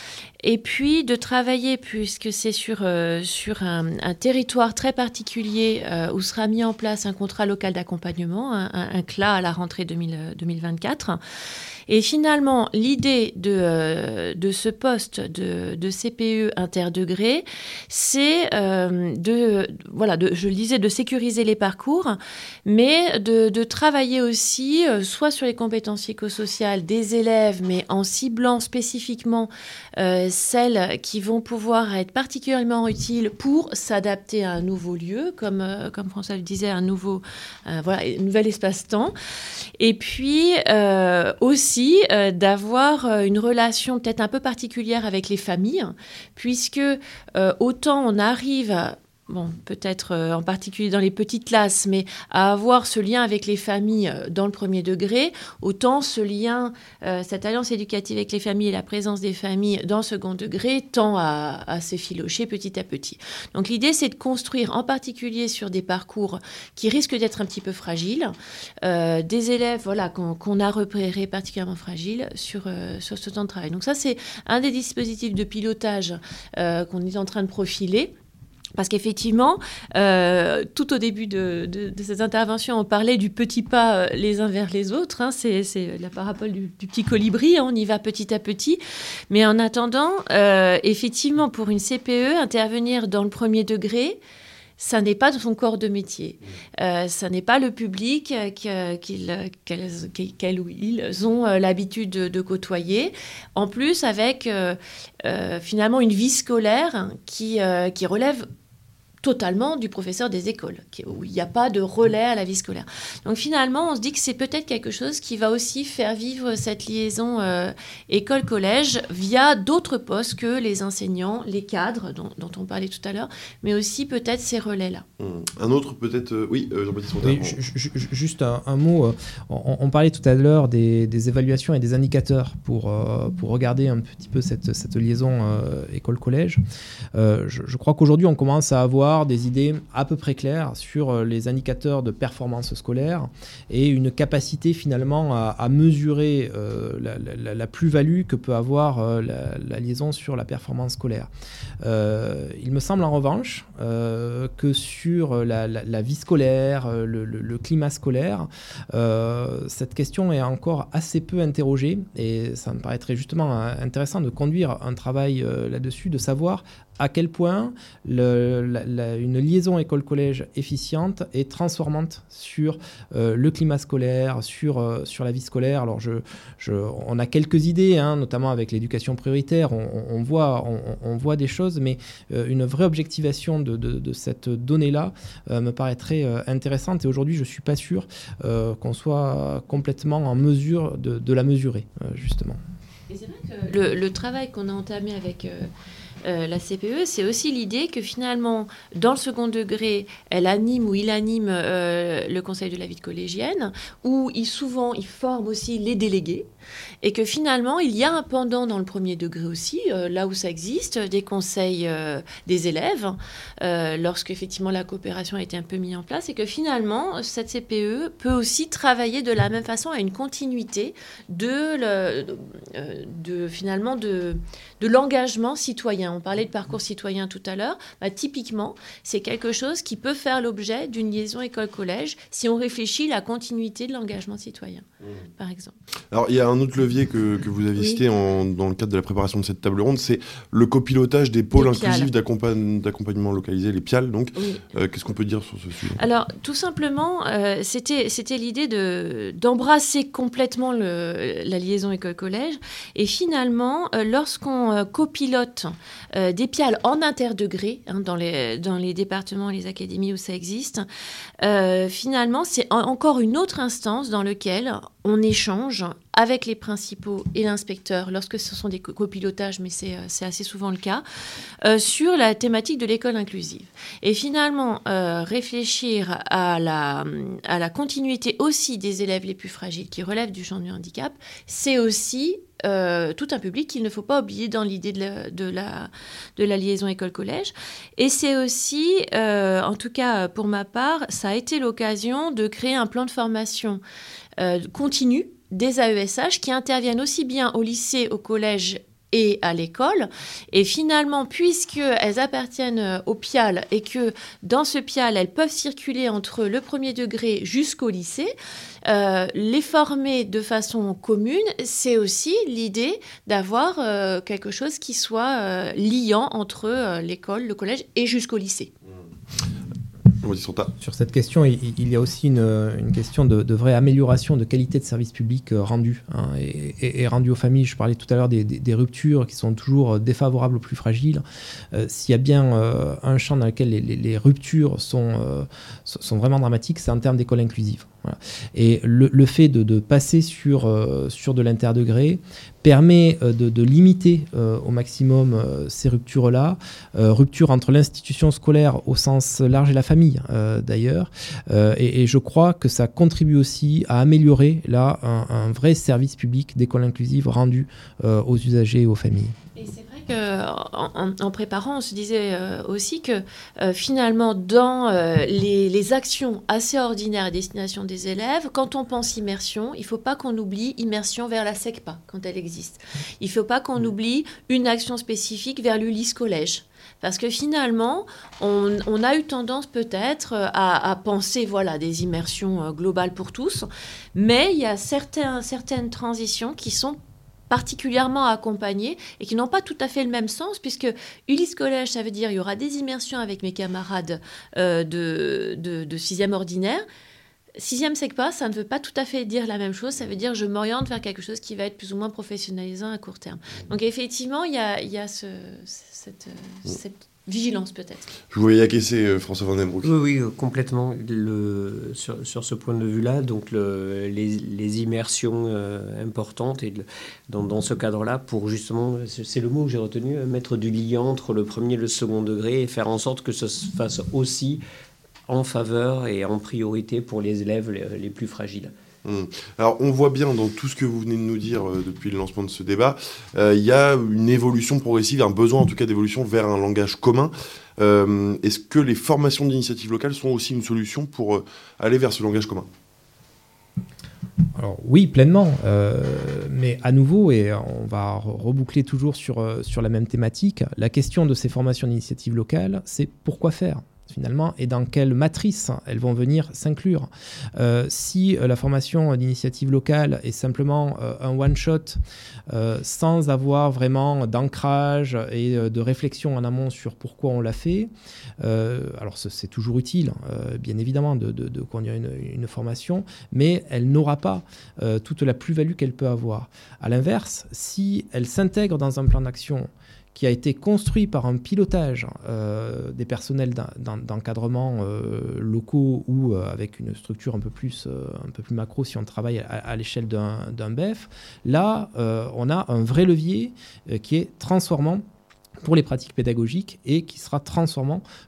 et puis de travailler, puisque c'est sur, euh, sur un, un territoire très particulier euh, où sera mis en place un contrat local d'accompagnement, un, un, un C L A à la rentrée deux mille vingt-quatre. Et finalement, l'idée de, euh, de ce poste de, de C P E interdegré, c'est euh, de, voilà, de, je le disais, de sécuriser les parcours, mais de, de travailler aussi euh, soit sur les compétences psychosociales des élèves, mais en ciblant spécifiquement euh, celles qui vont pouvoir être particulièrement utiles pour s'adapter à un nouveau lieu, comme, euh, comme François le disait, un nouveau, euh, voilà, un nouvel espace-temps. Et puis euh, aussi, Euh, d'avoir euh, une relation peut-être un peu particulière avec les familles, puisque euh, autant on arrive à Bon, peut-être euh, en particulier dans les petites classes, mais à avoir ce lien avec les familles euh, dans le premier degré, autant ce lien, euh, cette alliance éducative avec les familles et la présence des familles dans le second degré tend à, à s'effilocher petit à petit. Donc l'idée, c'est de construire en particulier sur des parcours qui risquent d'être un petit peu fragiles, euh, des élèves voilà, qu'on, qu'on a repérés particulièrement fragiles sur, euh, sur ce temps de travail. Donc ça, c'est un des dispositifs de pilotage euh, qu'on est en train de profiler. Parce qu'effectivement, euh, tout au début de, de, de cette intervention, on parlait du petit pas euh, les uns vers les autres. Hein, c'est, c'est la parabole du, du petit colibri, hein, on y va petit à petit. Mais en attendant, euh, effectivement, pour une C P E, intervenir dans le premier degré, ça n'est pas de son corps de métier. Euh, ça n'est pas le public euh, qu'ils, qu'elles, qu'elles ou ils ont euh, l'habitude de, de côtoyer. En plus, avec euh, euh, finalement une vie scolaire qui, euh, qui relève totalement du professeur des écoles, où il n'y a pas de relais à la vie scolaire. Donc finalement, on se dit que c'est peut-être quelque chose qui va aussi faire vivre cette liaison euh, école-collège via d'autres postes que les enseignants, les cadres dont, dont on parlait tout à l'heure, mais aussi peut-être ces relais-là. Mmh. Un autre peut-être, euh, oui, euh, Jean-Baptiste Montagne. Oui, j- j- juste un, un mot. On, on parlait tout à l'heure des, des évaluations et des indicateurs pour, euh, pour regarder un petit peu cette, cette liaison euh, école-collège. Euh, je, je crois qu'aujourd'hui, on commence à avoir des idées à peu près claires sur les indicateurs de performance scolaire et une capacité finalement à, à mesurer euh, la, la, la plus-value que peut avoir euh, la, la liaison sur la performance scolaire. Euh, il me semble en revanche euh, que sur la, la, la vie scolaire, le, le, le climat scolaire, euh, cette question est encore assez peu interrogée et ça me paraîtrait justement intéressant de conduire un travail euh, là-dessus, de savoir à quel point le, la, la, une liaison école-collège efficiente est transformante sur euh, le climat scolaire, sur, euh, sur la vie scolaire. Alors, je, je, on a quelques idées, hein, notamment avec l'éducation prioritaire, on, on, voit, on, on voit des choses, mais euh, une vraie objectivation de, de, de cette donnée-là euh, me paraîtrait euh, intéressante. Et aujourd'hui, je ne suis pas sûr euh, qu'on soit complètement en mesure de, de la mesurer, euh, justement. Et c'est vrai que le, le travail qu'on a entamé avec... Euh Euh, la C P E, c'est aussi l'idée que finalement, dans le second degré, elle anime ou il anime euh, le conseil de la vie collégienne, où il, souvent, il forme aussi les délégués. Et que finalement, il y a un pendant dans le premier degré aussi, euh, là où ça existe, des conseils euh, des élèves, euh, lorsque effectivement la coopération a été un peu mise en place, et que finalement, cette C P E peut aussi travailler de la même façon à une continuité de, le, de, de finalement de, de l'engagement citoyen. On parlait de parcours citoyen tout à l'heure. Bah, typiquement, c'est quelque chose qui peut faire l'objet d'une liaison école-collège si on réfléchit à la continuité de l'engagement citoyen, mmh. par exemple. Alors, il y a un autre levier que, que vous avez oui. cité en, dans le cadre de la préparation de cette table ronde, c'est le copilotage des pôles des inclusifs d'accompagn- d'accompagnement localisé, les P I A L. Donc, oui. euh, qu'est-ce qu'on peut dire sur ce sujet ? Alors, tout simplement, euh, c'était, c'était l'idée de, d'embrasser complètement le, la liaison école-collège. Et finalement, euh, lorsqu'on euh, copilote euh, des P I A L en interdegré, hein, dans, les, dans les départements et les académies où ça existe, euh, finalement, c'est en, encore une autre instance dans laquelle on échange avec les principaux et l'inspecteur, lorsque ce sont des copilotages, mais c'est, c'est assez souvent le cas, euh, sur la thématique de l'école inclusive. Et finalement, euh, réfléchir à la, à la continuité aussi des élèves les plus fragiles qui relèvent du champ du handicap, c'est aussi euh, tout un public qu'il ne faut pas oublier dans l'idée de la, de la, de la liaison école-collège. Et c'est aussi, euh, en tout cas pour ma part, ça a été l'occasion de créer un plan de formation euh, continu des A E S H qui interviennent aussi bien au lycée, au collège et à l'école. Et finalement, puisqu'elles appartiennent au P I A L et que dans ce P I A L, elles peuvent circuler entre le premier degré jusqu'au lycée, euh, les former de façon commune, c'est aussi l'idée d'avoir euh, quelque chose qui soit euh, liant entre euh, l'école, le collège et jusqu'au lycée. Sur cette question, il, il y a aussi une, une question de, de vraie amélioration de qualité de service public euh, rendu hein, et, et, et rendu aux familles. Je parlais tout à l'heure des, des, des ruptures qui sont toujours défavorables aux plus fragiles. Euh, s'il y a bien euh, un champ dans lequel les, les, les ruptures sont, euh, sont vraiment dramatiques, c'est en termes d'école inclusive. Voilà. Et le, le fait de, de passer sur, euh, sur de l'interdegré permet euh, de, de limiter euh, au maximum euh, ces ruptures-là, euh, ruptures entre l'institution scolaire au sens large et la famille euh, d'ailleurs, euh, et, et je crois que ça contribue aussi à améliorer là un, un vrai service public d'école inclusive rendu euh, aux usagers et aux familles. Et c'est vrai qu'en en, en préparant, on se disait euh, aussi que euh, finalement, dans euh, les, les actions assez ordinaires à destination des élèves, quand on pense immersion, il ne faut pas qu'on oublie immersion vers la SECPA, quand elle existe. Il ne faut pas qu'on oublie une action spécifique vers l'Ulysse Collège. Parce que finalement, on, on a eu tendance peut-être à, à penser voilà, des immersions globales pour tous, mais il y a certains, certaines transitions qui sont particulièrement accompagnés et qui n'ont pas tout à fait le même sens, puisque Ulysse Collège, ça veut dire il y aura des immersions avec mes camarades euh, de, de, de sixième ordinaire. Sixième SECPA, ça ne veut pas tout à fait dire la même chose, ça veut dire je m'oriente vers quelque chose qui va être plus ou moins professionnalisant à court terme. Donc effectivement, il y a, il y a ce, cette, cette vigilance peut-être. Je vous voyais acquiescer, euh, François Van Den Broek. Oui, oui, complètement. Le, sur, sur ce point de vue-là, donc le, les, les immersions euh, importantes et le, dans, dans ce cadre-là, pour justement, c'est le mot que j'ai retenu, mettre du lien entre le premier et le second degré et faire en sorte que ça se fasse aussi en faveur et en priorité pour les élèves les, les plus fragiles. Hum. Alors, on voit bien dans tout ce que vous venez de nous dire euh, depuis le lancement de ce débat, il euh, y a une évolution progressive, un besoin en tout cas d'évolution vers un langage commun. Euh, est-ce que les formations d'initiative locale sont aussi une solution pour euh, aller vers ce langage commun ? Alors oui, pleinement, euh, mais à nouveau, et on va reboucler toujours sur, sur la même thématique, la question de ces formations d'initiative locale, c'est pourquoi faire ? Finalement, et dans quelle matrice elles vont venir s'inclure. Euh, si euh, la formation d'initiative locale est simplement euh, un one-shot, euh, sans avoir vraiment d'ancrage et euh, de réflexion en amont sur pourquoi on l'a fait, euh, alors c'est, c'est toujours utile, euh, bien évidemment, de, de, de conduire une, une formation, mais elle n'aura pas euh, toute la plus-value qu'elle peut avoir. À l'inverse, si elle s'intègre dans un plan d'action qui a été construit par un pilotage euh, des personnels d'en, d'encadrement euh, locaux ou euh, avec une structure un peu plus, euh, un peu plus macro si on travaille à, à l'échelle d'un, d'un B E F, là, euh, on a un vrai levier euh, qui est transformant pour les pratiques pédagogiques et qui sera transformant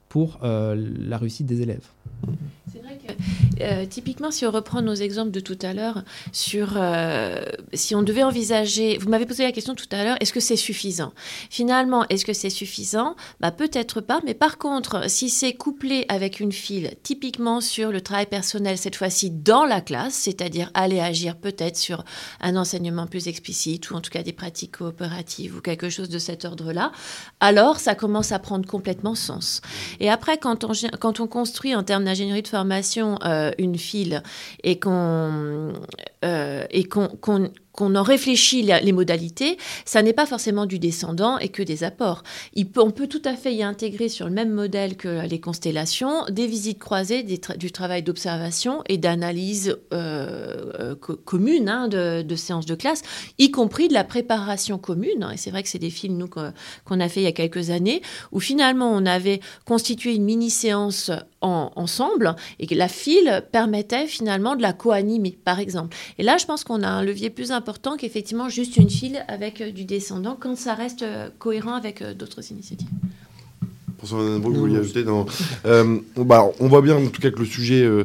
pour euh, la réussite des élèves. C'est vrai que euh, typiquement, si on reprend nos exemples de tout à l'heure, sur euh, si on devait envisager, vous m'avez posé la question tout à l'heure, est-ce que c'est suffisant ? Finalement, est-ce que c'est suffisant ? Bah, peut-être pas, mais par contre, si c'est couplé avec une file, typiquement sur le travail personnel, cette fois-ci dans la classe, c'est-à-dire aller agir peut-être sur un enseignement plus explicite, ou en tout cas des pratiques coopératives, ou quelque chose de cet ordre-là, alors ça commence à prendre complètement sens. Et après, quand on, quand on construit en termes d'ingénierie de formation euh, une file et qu'on euh, et qu'on, qu'on qu'on en réfléchit les modalités, ça n'est pas forcément du descendant et que des apports. Il peut, on peut tout à fait y intégrer sur le même modèle que les constellations, des visites croisées, des tra- du travail d'observation et d'analyse euh, euh, co- commune hein, de, de séances de classe, y compris de la préparation commune. Et c'est vrai que c'est des films nous, qu'on a fait il y a quelques années, où finalement on avait constitué une mini-séance en, ensemble et que la file permettait finalement de la co-animer, par exemple. Et là, je pense qu'on a un levier plus important important qu'effectivement juste une file avec euh, du descendant quand ça reste euh, cohérent avec euh, d'autres initiatives. François Van Den Broek, vous vouliez ajouter dans... euh, bah, on voit bien en tout cas que le sujet euh,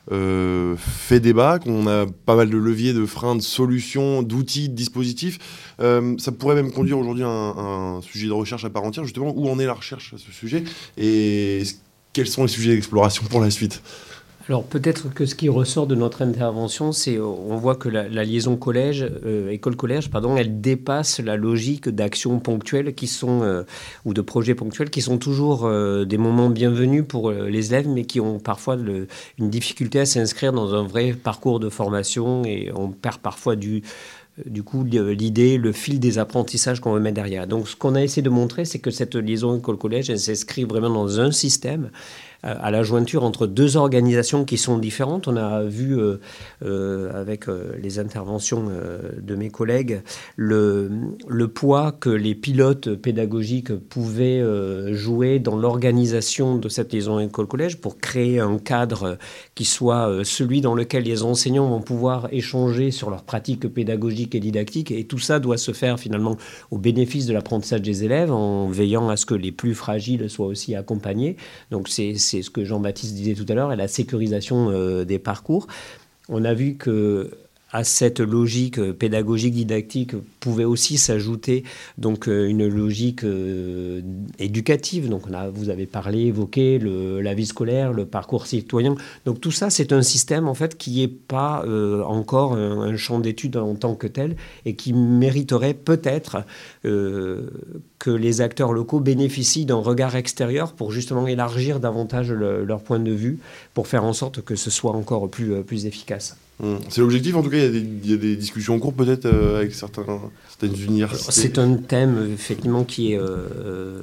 euh, fait débat, qu'on a pas mal de leviers, de freins, de solutions, d'outils, de dispositifs. Euh, ça pourrait même conduire aujourd'hui à un, un sujet de recherche à part entière, justement, où en est la recherche à ce sujet et quels sont les sujets d'exploration pour la suite ? Alors peut-être que ce qui ressort de notre intervention, c'est on voit que la, la liaison collège, euh, école-collège, pardon, elle dépasse la logique d'actions ponctuelles qui sont euh, ou de projets ponctuels qui sont toujours euh, des moments bienvenus pour euh, les élèves, mais qui ont parfois le, une difficulté à s'inscrire dans un vrai parcours de formation et on perd parfois du du coup, l'idée, le fil des apprentissages qu'on veut mettre derrière. Donc, ce qu'on a essayé de montrer, c'est que cette liaison école-collège, elle s'inscrit vraiment dans un système à la jointure entre deux organisations qui sont différentes. On a vu euh, euh, avec euh, les interventions euh, de mes collègues le, le poids que les pilotes pédagogiques pouvaient euh, jouer dans l'organisation de cette liaison école-collège pour créer un cadre qui soit euh, celui dans lequel les enseignants vont pouvoir échanger sur leurs pratiques pédagogiques et didactiques. Et tout ça doit se faire finalement au bénéfice de l'apprentissage des élèves en veillant à ce que les plus fragiles soient aussi accompagnés. Donc c'est, c'est ce que Jean-Baptiste disait tout à l'heure, et la sécurisation euh, des parcours. On a vu que à cette logique pédagogique didactique pouvait aussi s'ajouter donc une logique euh, éducative. Donc on a, vous avez parlé, évoqué le, la vie scolaire, le parcours citoyen. Donc tout ça, c'est un système en fait qui n'est pas euh, encore un, un champ d'études en tant que tel et qui mériterait peut-être euh, que les acteurs locaux bénéficient d'un regard extérieur pour justement élargir davantage le, leur point de vue, pour faire en sorte que ce soit encore plus, plus efficace. C'est l'objectif, en tout cas, il y a des, il y a des discussions en cours peut-être euh, avec certains, certaines universités. C'est un thème effectivement qui est euh,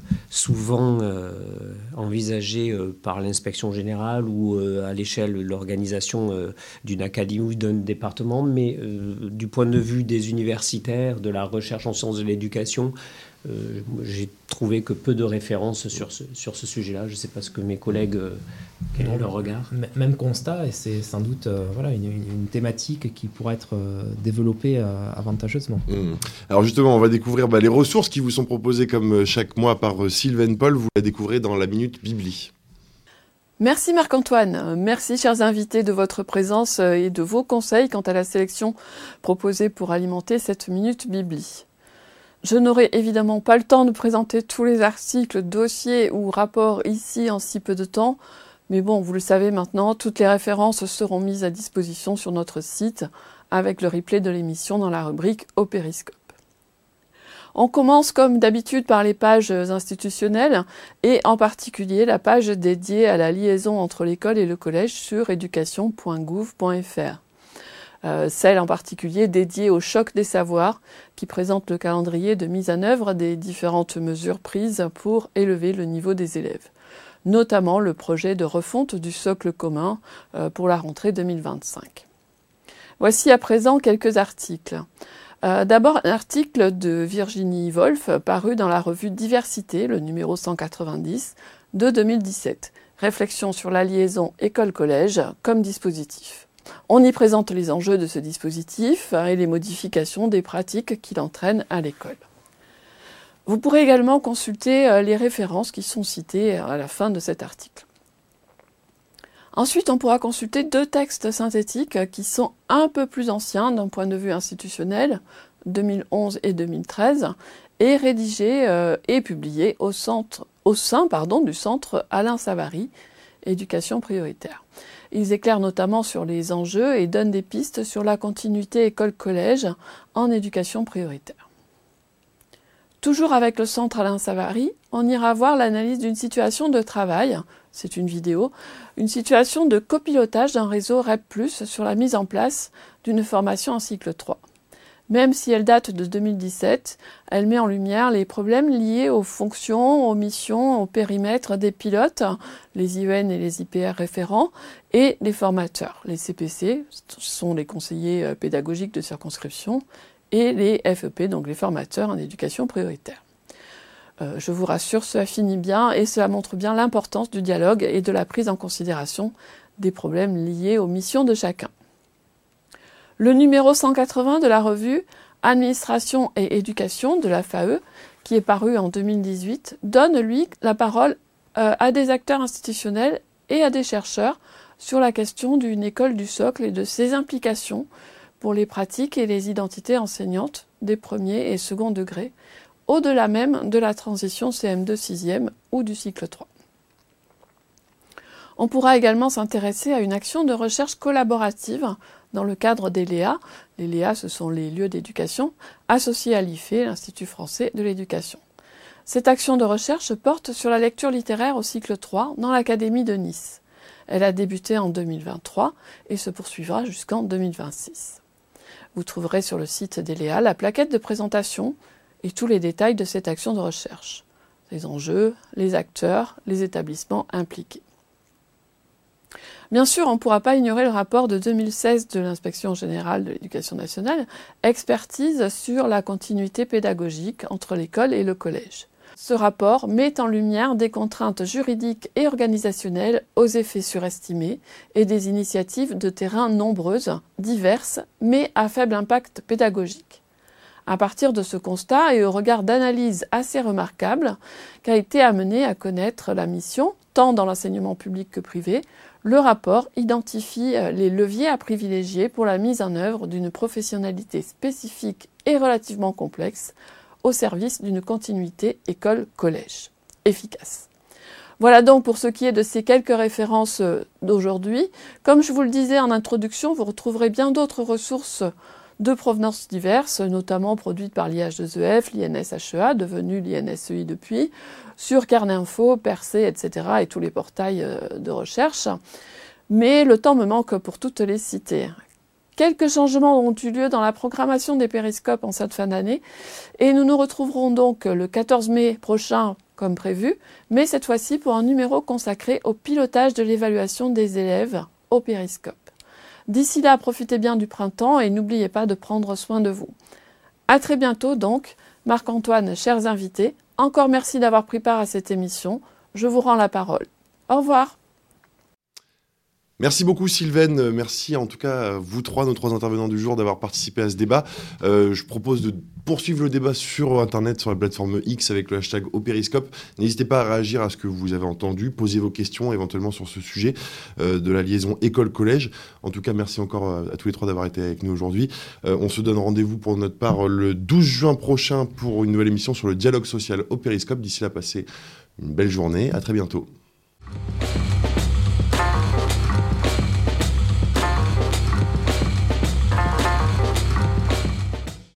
souvent euh, envisagé euh, par l'inspection générale ou euh, à l'échelle de l'organisation euh, d'une académie ou d'un département, mais euh, du point de vue des universitaires, de la recherche en sciences de l'éducation, Euh, j'ai trouvé que peu de références sur ce, sur ce sujet-là. Je ne sais pas ce que mes collègues, euh, quel est leur regard. Même constat, et c'est sans doute euh, voilà, une, une thématique qui pourrait être euh, développée euh, avantageusement. Mmh. Alors justement, on va découvrir bah, les ressources qui vous sont proposées comme chaque mois par euh, Sylvaine Paul. Vous la découvrez dans la Minute Bibli. Merci Marc-Antoine. Merci chers invités de votre présence et de vos conseils quant à la sélection proposée pour alimenter cette Minute Bibli. Je n'aurai évidemment pas le temps de présenter tous les articles, dossiers ou rapports ici en si peu de temps, mais bon, vous le savez maintenant, toutes les références seront mises à disposition sur notre site avec le replay de l'émission dans la rubrique Au Périscope. On commence comme d'habitude par les pages institutionnelles et en particulier la page dédiée à la liaison entre l'école et le collège sur éducation point gouv point f r. Euh, celle en particulier dédiée au choc des savoirs qui présente le calendrier de mise en œuvre des différentes mesures prises pour élever le niveau des élèves, notamment le projet de refonte du socle commun euh, pour la rentrée deux mille vingt-cinq. Voici à présent quelques articles. Euh, d'abord un article de Virginie Wolf paru dans la revue Diversité, le numéro cent quatre-vingt-dix de deux mille dix-sept. Réflexion sur la liaison école-collège comme dispositif. On y présente les enjeux de ce dispositif et les modifications des pratiques qu'il entraîne à l'école. Vous pourrez également consulter les références qui sont citées à la fin de cet article. Ensuite, on pourra consulter deux textes synthétiques qui sont un peu plus anciens d'un point de vue institutionnel, deux mille onze et deux mille treize, et rédigés euh, et publiés au, centre, au sein pardon, du centre Alain Savary, Éducation prioritaire. Ils éclairent notamment sur les enjeux et donnent des pistes sur la continuité école-collège en éducation prioritaire. Toujours avec le centre Alain Savary, on ira voir l'analyse d'une situation de travail, c'est une vidéo, une situation de copilotage d'un réseau R E P plus, sur la mise en place d'une formation en cycle trois. Même si elle date de deux mille dix-sept, elle met en lumière les problèmes liés aux fonctions, aux missions, au périmètre des pilotes, les I E N et les I P R référents, et les formateurs. Les C P C sont les conseillers pédagogiques de circonscription, et les F E P, donc les formateurs en éducation prioritaire. Euh, je vous rassure, cela finit bien et cela montre bien l'importance du dialogue et de la prise en considération des problèmes liés aux missions de chacun. Le numéro cent quatre-vingts de la revue Administration et éducation de la F A E, qui est paru en deux mille dix-huit, donne, lui, la parole euh, à des acteurs institutionnels et à des chercheurs sur la question d'une école du socle et de ses implications pour les pratiques et les identités enseignantes des premiers et second degrés, au-delà même de la transition C M deux sixième ou du cycle trois. On pourra également s'intéresser à une action de recherche collaborative dans le cadre des L E A. Les L E A, ce sont les lieux d'éducation associés à l'I F E, l'Institut français de l'éducation. Cette action de recherche porte sur la lecture littéraire au cycle trois dans l'Académie de Nice. Elle a débuté en deux mille vingt-trois et se poursuivra jusqu'en deux mille vingt-six. Vous trouverez sur le site des L E A la plaquette de présentation et tous les détails de cette action de recherche, les enjeux, les acteurs, les établissements impliqués. Bien sûr, on ne pourra pas ignorer le rapport de deux mille seize de l'Inspection générale de l'éducation nationale, expertise sur la continuité pédagogique entre l'école et le collège. Ce rapport met en lumière des contraintes juridiques et organisationnelles aux effets surestimés et des initiatives de terrain nombreuses, diverses, mais à faible impact pédagogique. À partir de ce constat et au regard d'analyses assez remarquables qu'a été amené à connaître la mission, tant dans l'enseignement public que privé, le rapport identifie les leviers à privilégier pour la mise en œuvre d'une professionnalité spécifique et relativement complexe au service d'une continuité école-collège efficace. Voilà donc pour ce qui est de ces quelques références d'aujourd'hui. Comme je vous le disais en introduction, vous retrouverez bien d'autres ressources de provenances diverses, notamment produites par l'I H deux E F, l'I N S H E A, devenu l'I N S E I depuis, sur Carninfo, Percé, et cetera, et tous les portails de recherche. Mais le temps me manque pour toutes les citer. Quelques changements ont eu lieu dans la programmation des périscopes en cette fin d'année, et nous nous retrouverons donc le quatorze mai prochain, comme prévu, mais cette fois-ci pour un numéro consacré au pilotage de l'évaluation des élèves au périscope. D'ici là, profitez bien du printemps et n'oubliez pas de prendre soin de vous. À très bientôt donc, Marc-Antoine, chers invités, encore merci d'avoir pris part à cette émission. Je vous rends la parole. Au revoir. Merci beaucoup Sylvaine, merci en tout cas à vous trois, nos trois intervenants du jour, d'avoir participé à ce débat. Euh, je propose de poursuivre le débat sur Internet, sur la plateforme X avec le hashtag au périscope. N'hésitez pas à réagir à ce que vous avez entendu, posez vos questions éventuellement sur ce sujet euh, de la liaison école-collège. En tout cas, merci encore à, à tous les trois d'avoir été avec nous aujourd'hui. Euh, on se donne rendez-vous pour notre part le douze juin prochain pour une nouvelle émission sur le dialogue social au périscope. D'ici là, passez une belle journée, à très bientôt.